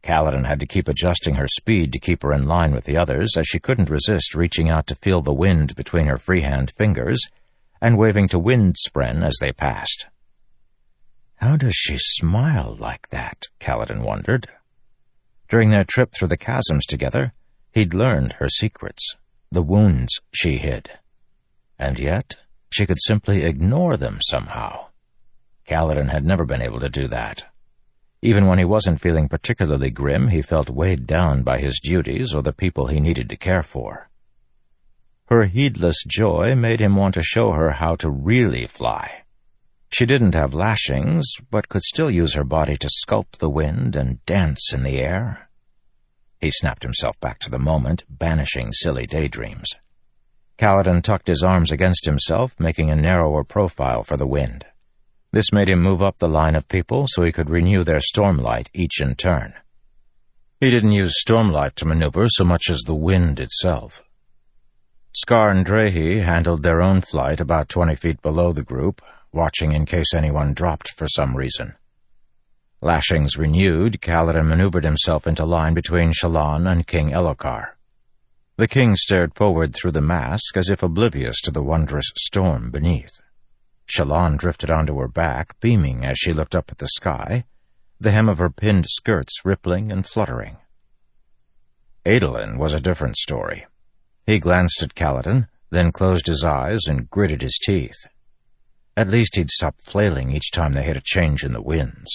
Kaladin had to keep adjusting her speed to keep her in line with the others, as she couldn't resist reaching out to feel the wind between her freehand fingers and waving to Windspren as they passed. How does she smile like that? Kaladin wondered. During their trip through the chasms together, he'd learned her secrets, the wounds she hid. And yet, she could simply ignore them somehow. Kaladin had never been able to do that. Even when he wasn't feeling particularly grim, he felt weighed down by his duties or the people he needed to care for. Her heedless joy made him want to show her how to really fly. She didn't have lashings, but could still use her body to sculpt the wind and dance in the air. He snapped himself back to the moment, banishing silly daydreams. Kaladin tucked his arms against himself, making a narrower profile for the wind. This made him move up the line of people so he could renew their stormlight each in turn. He didn't use stormlight to maneuver so much as the wind itself. Scar and Drehy handled their own flight about twenty feet below the group, watching in case anyone dropped for some reason. Lashings renewed, Kaladin maneuvered himself into line between Shallan and King Elhokar. The king stared forward through the mask as if oblivious to the wondrous storm beneath. Shallan drifted onto her back, beaming as she looked up at the sky, the hem of her pinned skirts rippling and fluttering. Adolin was a different story. He glanced at Kaladin, then closed his eyes and gritted his teeth. At least he'd stop flailing each time they hit a change in the winds.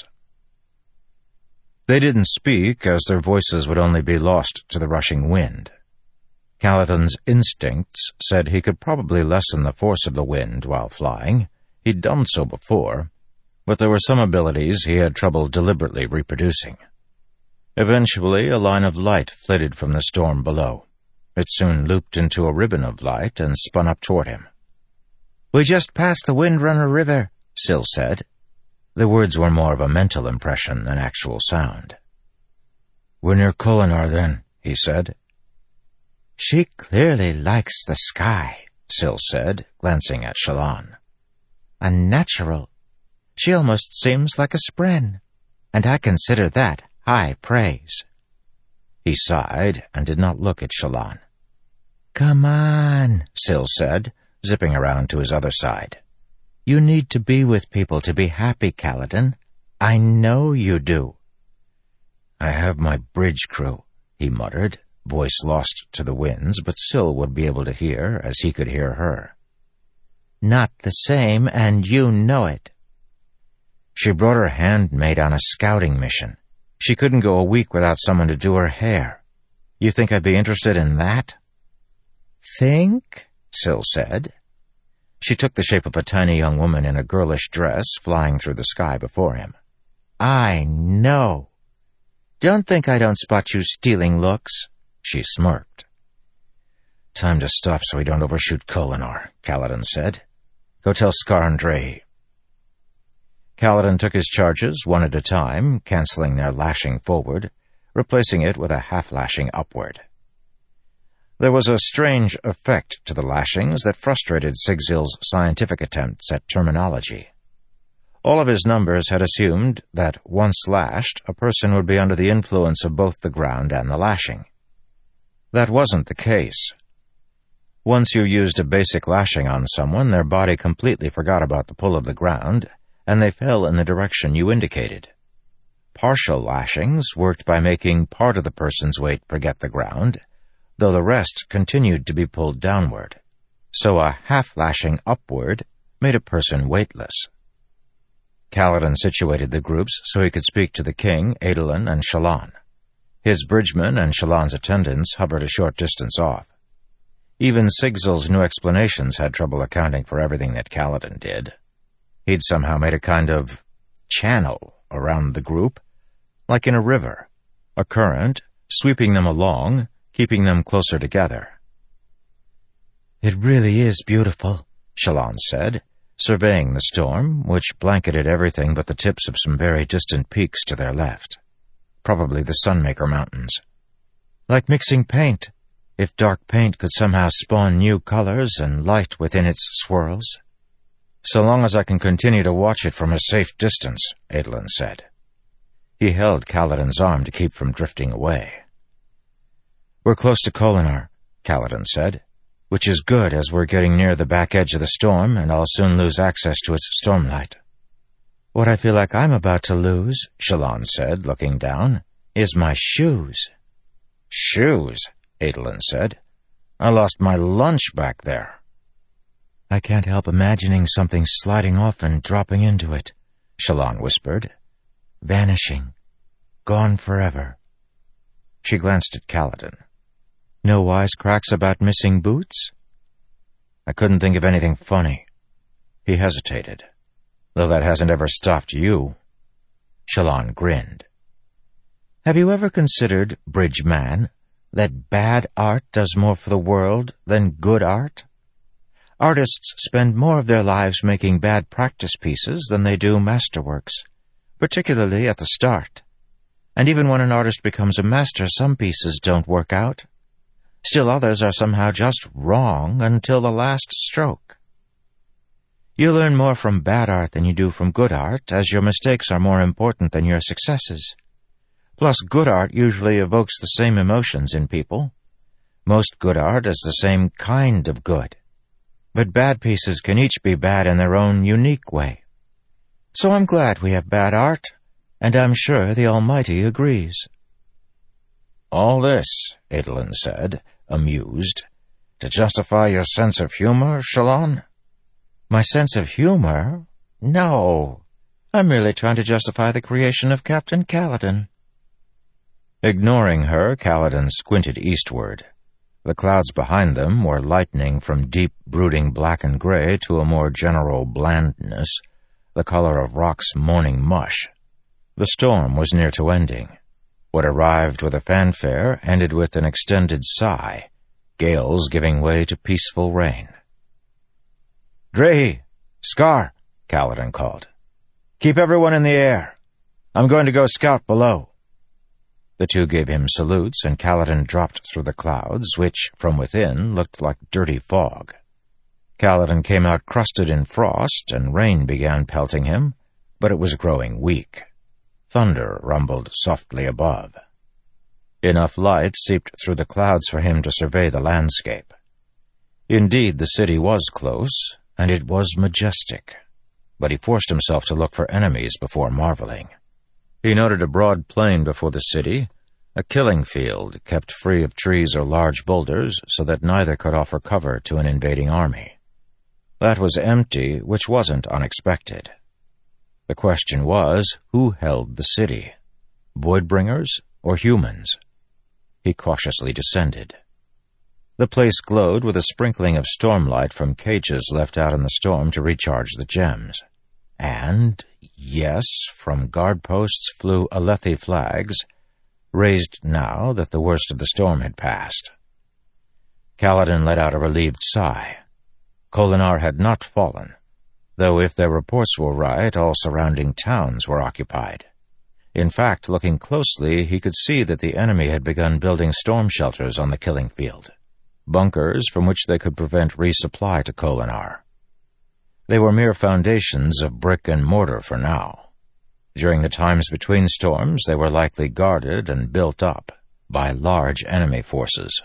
They didn't speak, as their voices would only be lost to the rushing wind. Kaladin's instincts said he could probably lessen the force of the wind while flying. He'd done so before, but there were some abilities he had trouble deliberately reproducing. Eventually, a line of light flitted from the storm below. It soon looped into a ribbon of light and spun up toward him. "We just passed the Windrunner River," Syl said. The words were more of a mental impression than actual sound. "We're near Kholinar, then," he said. "She clearly likes the sky," Syl said, glancing at Shallan. "A natural. She almost seems like a spren, and I consider that high praise." He sighed and did not look at Shallan. "Come on," Syl said, zipping around to his other side. "You need to be with people to be happy, Kaladin. I know you do." "I have my bridge crew," he muttered, voice lost to the winds, but Syl would be able to hear as he could hear her. "Not the same, and you know it." She brought her handmaid on a scouting mission. She couldn't go a week without someone to do her hair. You think I'd be interested in that? "Think?" Syl said. She took the shape of a tiny young woman in a girlish dress flying through the sky before him. "I know. Don't think I don't spot you stealing looks." She smirked. "Time to stop so we don't overshoot Kholinar," Kaladin said. "Go tell Scar and Drehy." Kaladin took his charges one at a time, canceling their lashing forward, replacing it with a half-lashing upward. There was a strange effect to the lashings that frustrated Sigzil's scientific attempts at terminology. All of his numbers had assumed that, once lashed, a person would be under the influence of both the ground and the lashing. That wasn't the case. Once you used a basic lashing on someone, their body completely forgot about the pull of the ground, and they fell in the direction you indicated. Partial lashings worked by making part of the person's weight forget the ground, though the rest continued to be pulled downward. So a half-lashing upward made a person weightless. Kaladin situated the groups so he could speak to the king, Adolin, and Shallan. His bridgemen and Shallan's attendants hovered a short distance off. Even Sigzil's new explanations had trouble accounting for everything that Kaladin did. He'd somehow made a kind of channel around the group, like in a river, a current, sweeping them along, keeping them closer together. "It really is beautiful," Shallan said, surveying the storm, which blanketed everything but the tips of some very distant peaks to their left. Probably the Sunmaker Mountains. "Like mixing paint, if dark paint could somehow spawn new colors and light within its swirls." "So long as I can continue to watch it from a safe distance," Adolin said. He held Kaladin's arm to keep from drifting away. "We're close to Kholinar," Kaladin said, "which is good as we're getting near the back edge of the storm and I'll soon lose access to its stormlight." "What I feel like I'm about to lose," Shallan said, looking down, "is my shoes." "Shoes?" Adolin said. "I lost my lunch back there." "I can't help imagining something sliding off and dropping into it," Shallan whispered. "Vanishing. Gone forever." She glanced at Kaladin. "No wisecracks about missing boots?" "I couldn't think of anything funny." He hesitated. "Though that hasn't ever stopped you." Shallan grinned. "Have you ever considered, Bridge Man, that bad art does more for the world than good art? Artists spend more of their lives making bad practice pieces than they do masterworks, particularly at the start. And even when an artist becomes a master, some pieces don't work out. Still others are somehow just wrong until the last stroke. You learn more from bad art than you do from good art, as your mistakes are more important than your successes. Plus, good art usually evokes the same emotions in people. Most good art is the same kind of good. But bad pieces can each be bad in their own unique way. So I'm glad we have bad art, and I'm sure the Almighty agrees." "All this," Adolin said, amused, "to justify your sense of humor, Shallan?" "My sense of humor? No. I'm merely trying to justify the creation of Captain Kaladin." Ignoring her, Kaladin squinted eastward. The clouds behind them were lightening from deep, brooding black and gray to a more general blandness, the color of rock's morning mush. The storm was near to ending. What arrived with a fanfare ended with an extended sigh, gales giving way to peaceful rain. "Drehy! Scar!" Kaladin called. "Keep everyone in the air. I'm going to go scout below." The two gave him salutes, and Kaladin dropped through the clouds, which, from within, looked like dirty fog. Kaladin came out crusted in frost, and rain began pelting him, but it was growing weak. Thunder rumbled softly above. Enough light seeped through the clouds for him to survey the landscape. Indeed, the city was close, and it was majestic, but he forced himself to look for enemies before marveling. He noted a broad plain before the city, a killing field kept free of trees or large boulders so that neither could offer cover to an invading army. That was empty, which wasn't unexpected. The question was, who held the city? Voidbringers or humans? He cautiously descended. The place glowed with a sprinkling of stormlight from cages left out in the storm to recharge the gems. And, yes, from guard posts flew Alethi flags, raised now that the worst of the storm had passed. Kaladin let out a relieved sigh. Kholinar had not fallen, though if their reports were right, all surrounding towns were occupied. In fact, looking closely, he could see that the enemy had begun building storm shelters on the killing field, bunkers from which they could prevent resupply to Kholinar. They were mere foundations of brick and mortar for now. During the times between storms, they were likely guarded and built up by large enemy forces.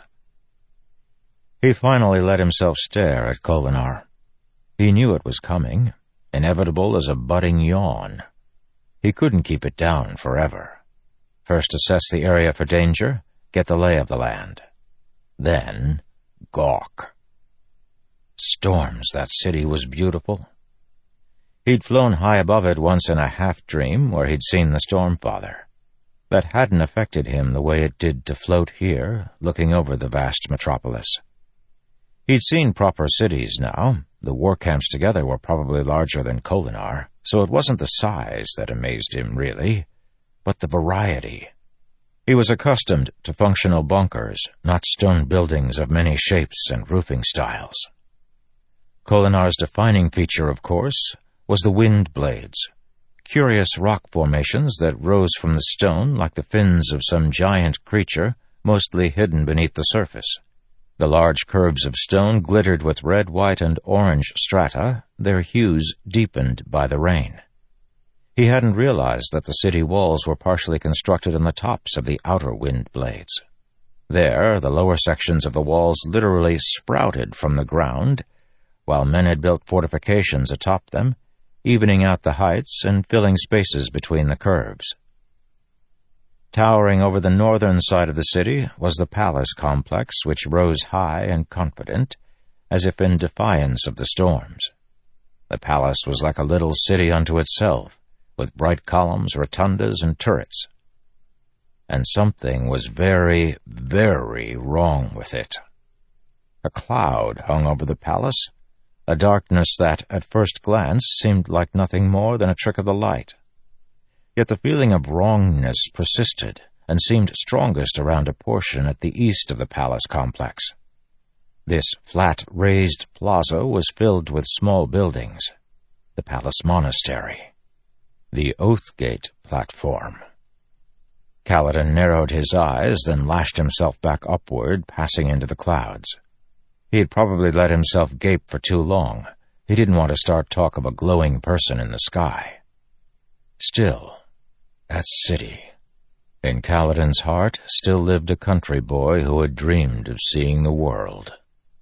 He finally let himself stare at Kholinar. He knew it was coming, inevitable as a budding yawn. He couldn't keep it down forever. First assess the area for danger, get the lay of the land. Then, gawk. Storms, that city was beautiful. He'd flown high above it once in a half-dream where he'd seen the Stormfather. That hadn't affected him the way it did to float here, looking over the vast metropolis. He'd seen proper cities now. The war camps together were probably larger than Kholinar, so it wasn't the size that amazed him, really, but the variety. He was accustomed to functional bunkers, not stone buildings of many shapes and roofing styles. Kholinar's defining feature, of course, was the wind blades, curious rock formations that rose from the stone like the fins of some giant creature, mostly hidden beneath the surface. The large curves of stone glittered with red, white, and orange strata, their hues deepened by the rain. He hadn't realized that the city walls were partially constructed on the tops of the outer wind blades. There, the lower sections of the walls literally sprouted from the ground, while men had built fortifications atop them, evening out the heights and filling spaces between the curves. Towering over the northern side of the city was the palace complex, which rose high and confident, as if in defiance of the storms. The palace was like a little city unto itself, with bright columns, rotundas, and turrets. And something was very, very wrong with it. A cloud hung over the palace, a darkness that, at first glance, seemed like nothing more than a trick of the light. Yet the feeling of wrongness persisted and seemed strongest around a portion at the east of the palace complex. This flat, raised plaza was filled with small buildings. The palace monastery. The Oathgate platform. Kaladin narrowed his eyes, then lashed himself back upward, passing into the clouds. He had probably let himself gape for too long. He didn't want to start talk of a glowing person in the sky. Still, that city. In Kaladin's heart still lived a country boy who had dreamed of seeing the world.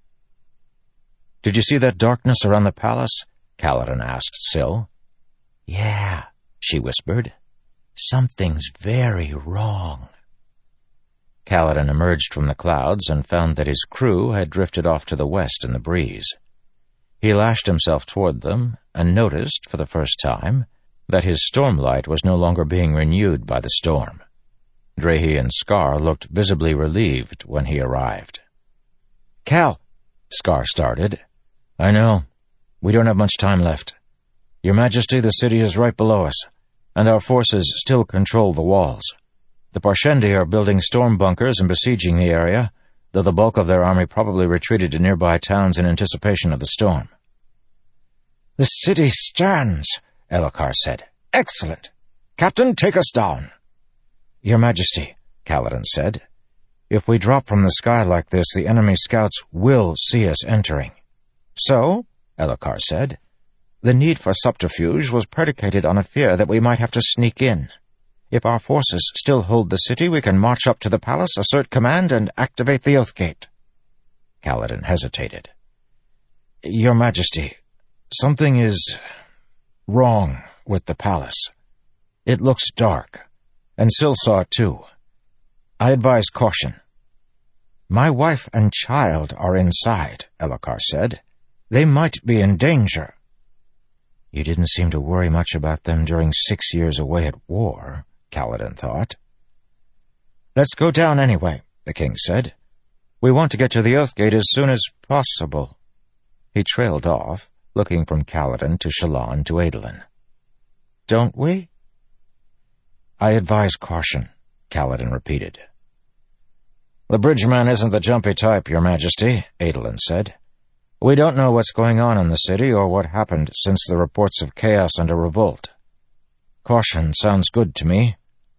"Did you see that darkness around the palace?" Kaladin asked Syl. "Yeah," she whispered. "Something's very wrong." Kaladin emerged from the clouds and found that his crew had drifted off to the west in the breeze. He lashed himself toward them and noticed, for the first time, that his stormlight was no longer being renewed by the storm. Drehy and Scar looked visibly relieved when he arrived. "Cal," Scar started. "I know. We don't have much time left. Your Majesty, the city is right below us, and our forces still control the walls. The Parshendi are building storm bunkers and besieging the area, though the bulk of their army probably retreated to nearby towns in anticipation of the storm." "The city stands," Elhokar said. "Excellent. Captain, take us down." "Your Majesty," Kaladin said, "if we drop from the sky like this, the enemy scouts will see us entering." "So?" Elhokar said. "The need for subterfuge was predicated on a fear that we might have to sneak in. If our forces still hold the city, we can march up to the palace, assert command, and activate the Oathgate." Kaladin hesitated. "Your Majesty, something is wrong with the palace. It looks dark, and Syl saw it too. I advise caution." "My wife and child are inside," Elhokar said. "They might be in danger." "You didn't seem to worry much about them during six years away at war," Kaladin thought. "Let's go down anyway," the king said. "We want to get to the Oathgate as soon as possible." He trailed off, looking from Kaladin to Shallan to Adolin. "Don't we?" "I advise caution," Kaladin repeated. "The bridgeman isn't the jumpy type, Your Majesty," Adolin said. "We don't know what's going on in the city or what happened since the reports of chaos and a revolt. Caution sounds good to me."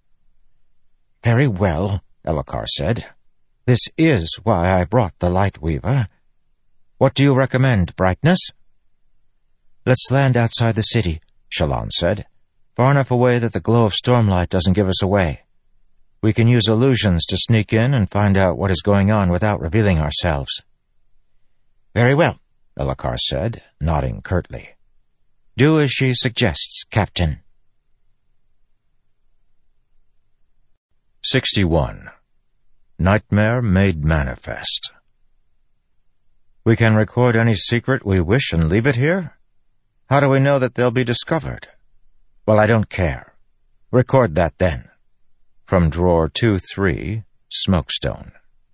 "Very well," Elhokar said. "This is why I brought the Lightweaver. What do you recommend, Brightness?" "Let's land outside the city," Shallan said, "far enough away that the glow of stormlight doesn't give us away. We can use illusions to sneak in and find out what is going on without revealing ourselves." "Very well," Elhokar said, nodding curtly. "Do as she suggests, Captain." sixty-one. Nightmare Made Manifest. "We can record any secret we wish and leave it here? How do we know that they'll be discovered?" "Well, I don't care. Record that then." From drawer two three, Smokestone.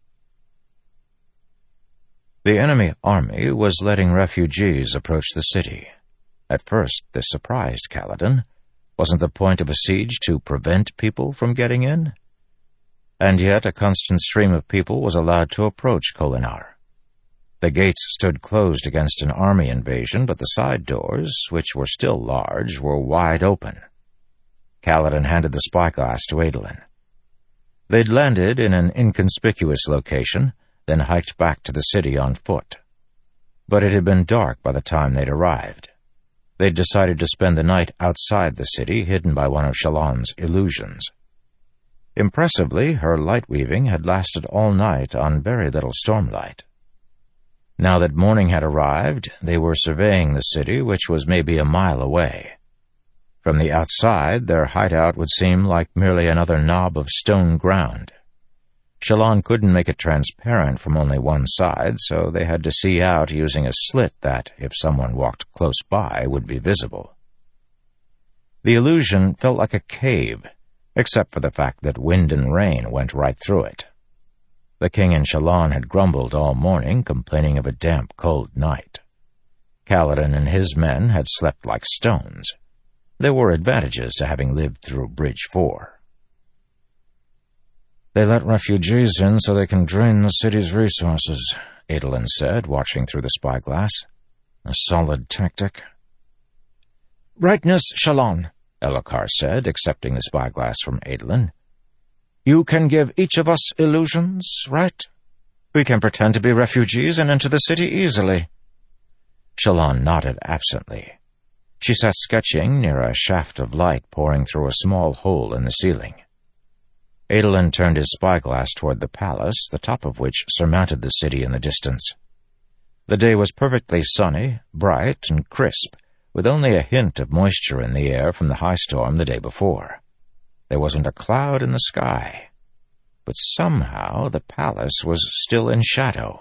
The enemy army was letting refugees approach the city. At first, this surprised Kaladin. Wasn't the point of a siege to prevent people from getting in? And yet a constant stream of people was allowed to approach Kholinar. The gates stood closed against an army invasion, but the side doors, which were still large, were wide open. Kaladin handed the spyglass to Adolin. They'd landed in an inconspicuous location, then hiked back to the city on foot. But it had been dark by the time they'd arrived. They'd decided to spend the night outside the city, hidden by one of Shallan's illusions. Impressively, her light-weaving had lasted all night on very little stormlight. Now that morning had arrived, they were surveying the city, which was maybe a mile away. From the outside, their hideout would seem like merely another knob of stone ground. Shallan couldn't make it transparent from only one side, so they had to see out using a slit that, if someone walked close by, would be visible. The illusion felt like a cave, except for the fact that wind and rain went right through it. The king and Shallan had grumbled all morning, complaining of a damp, cold night. Kaladin and his men had slept like stones. There were advantages to having lived through Bridge Four. "They let refugees in so they can drain the city's resources," Adolin said, watching through the spyglass. "A solid tactic." "Rightness, Shallan," Elhokar said, accepting the spyglass from Adolin. "You can give each of us illusions, right? We can pretend to be refugees and enter the city easily." Shallan nodded absently. She sat sketching near a shaft of light pouring through a small hole in the ceiling. Adolin turned his spyglass toward the palace, the top of which surmounted the city in the distance. The day was perfectly sunny, bright, and crisp, with only a hint of moisture in the air from the high storm the day before. There wasn't a cloud in the sky. But somehow the palace was still in shadow.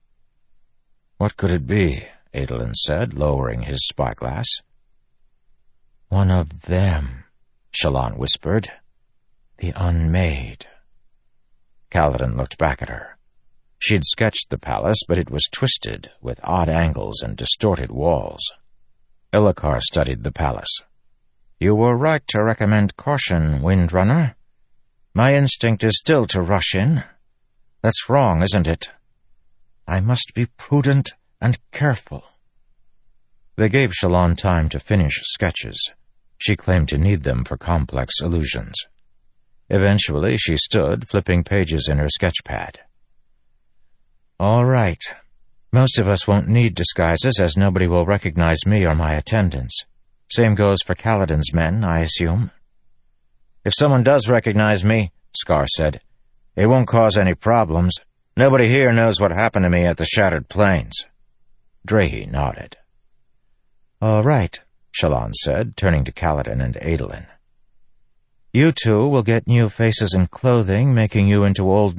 "What could it be?" Adolin said, lowering his spyglass. "One of them," Shallan whispered. "The Unmade." Kaladin looked back at her. She'd sketched the palace, but it was twisted, with odd angles and distorted walls. Elhokar studied the palace. "You were right to recommend caution, Windrunner. My instinct is still to rush in. That's wrong, isn't it? I must be prudent and careful." They gave Shallan time to finish sketches. She claimed to need them for complex illusions. Eventually, she stood, flipping pages in her sketchpad. "All right. Most of us won't need disguises, as nobody will recognize me or my attendants. Same goes for Kaladin's men, I assume." "If someone does recognize me," Scar said, "it won't cause any problems. Nobody here knows what happened to me at the Shattered Plains." Drehy nodded. "All right," Shallan said, turning to Kaladin and Adolin. "You two will get new faces and clothing, making you into old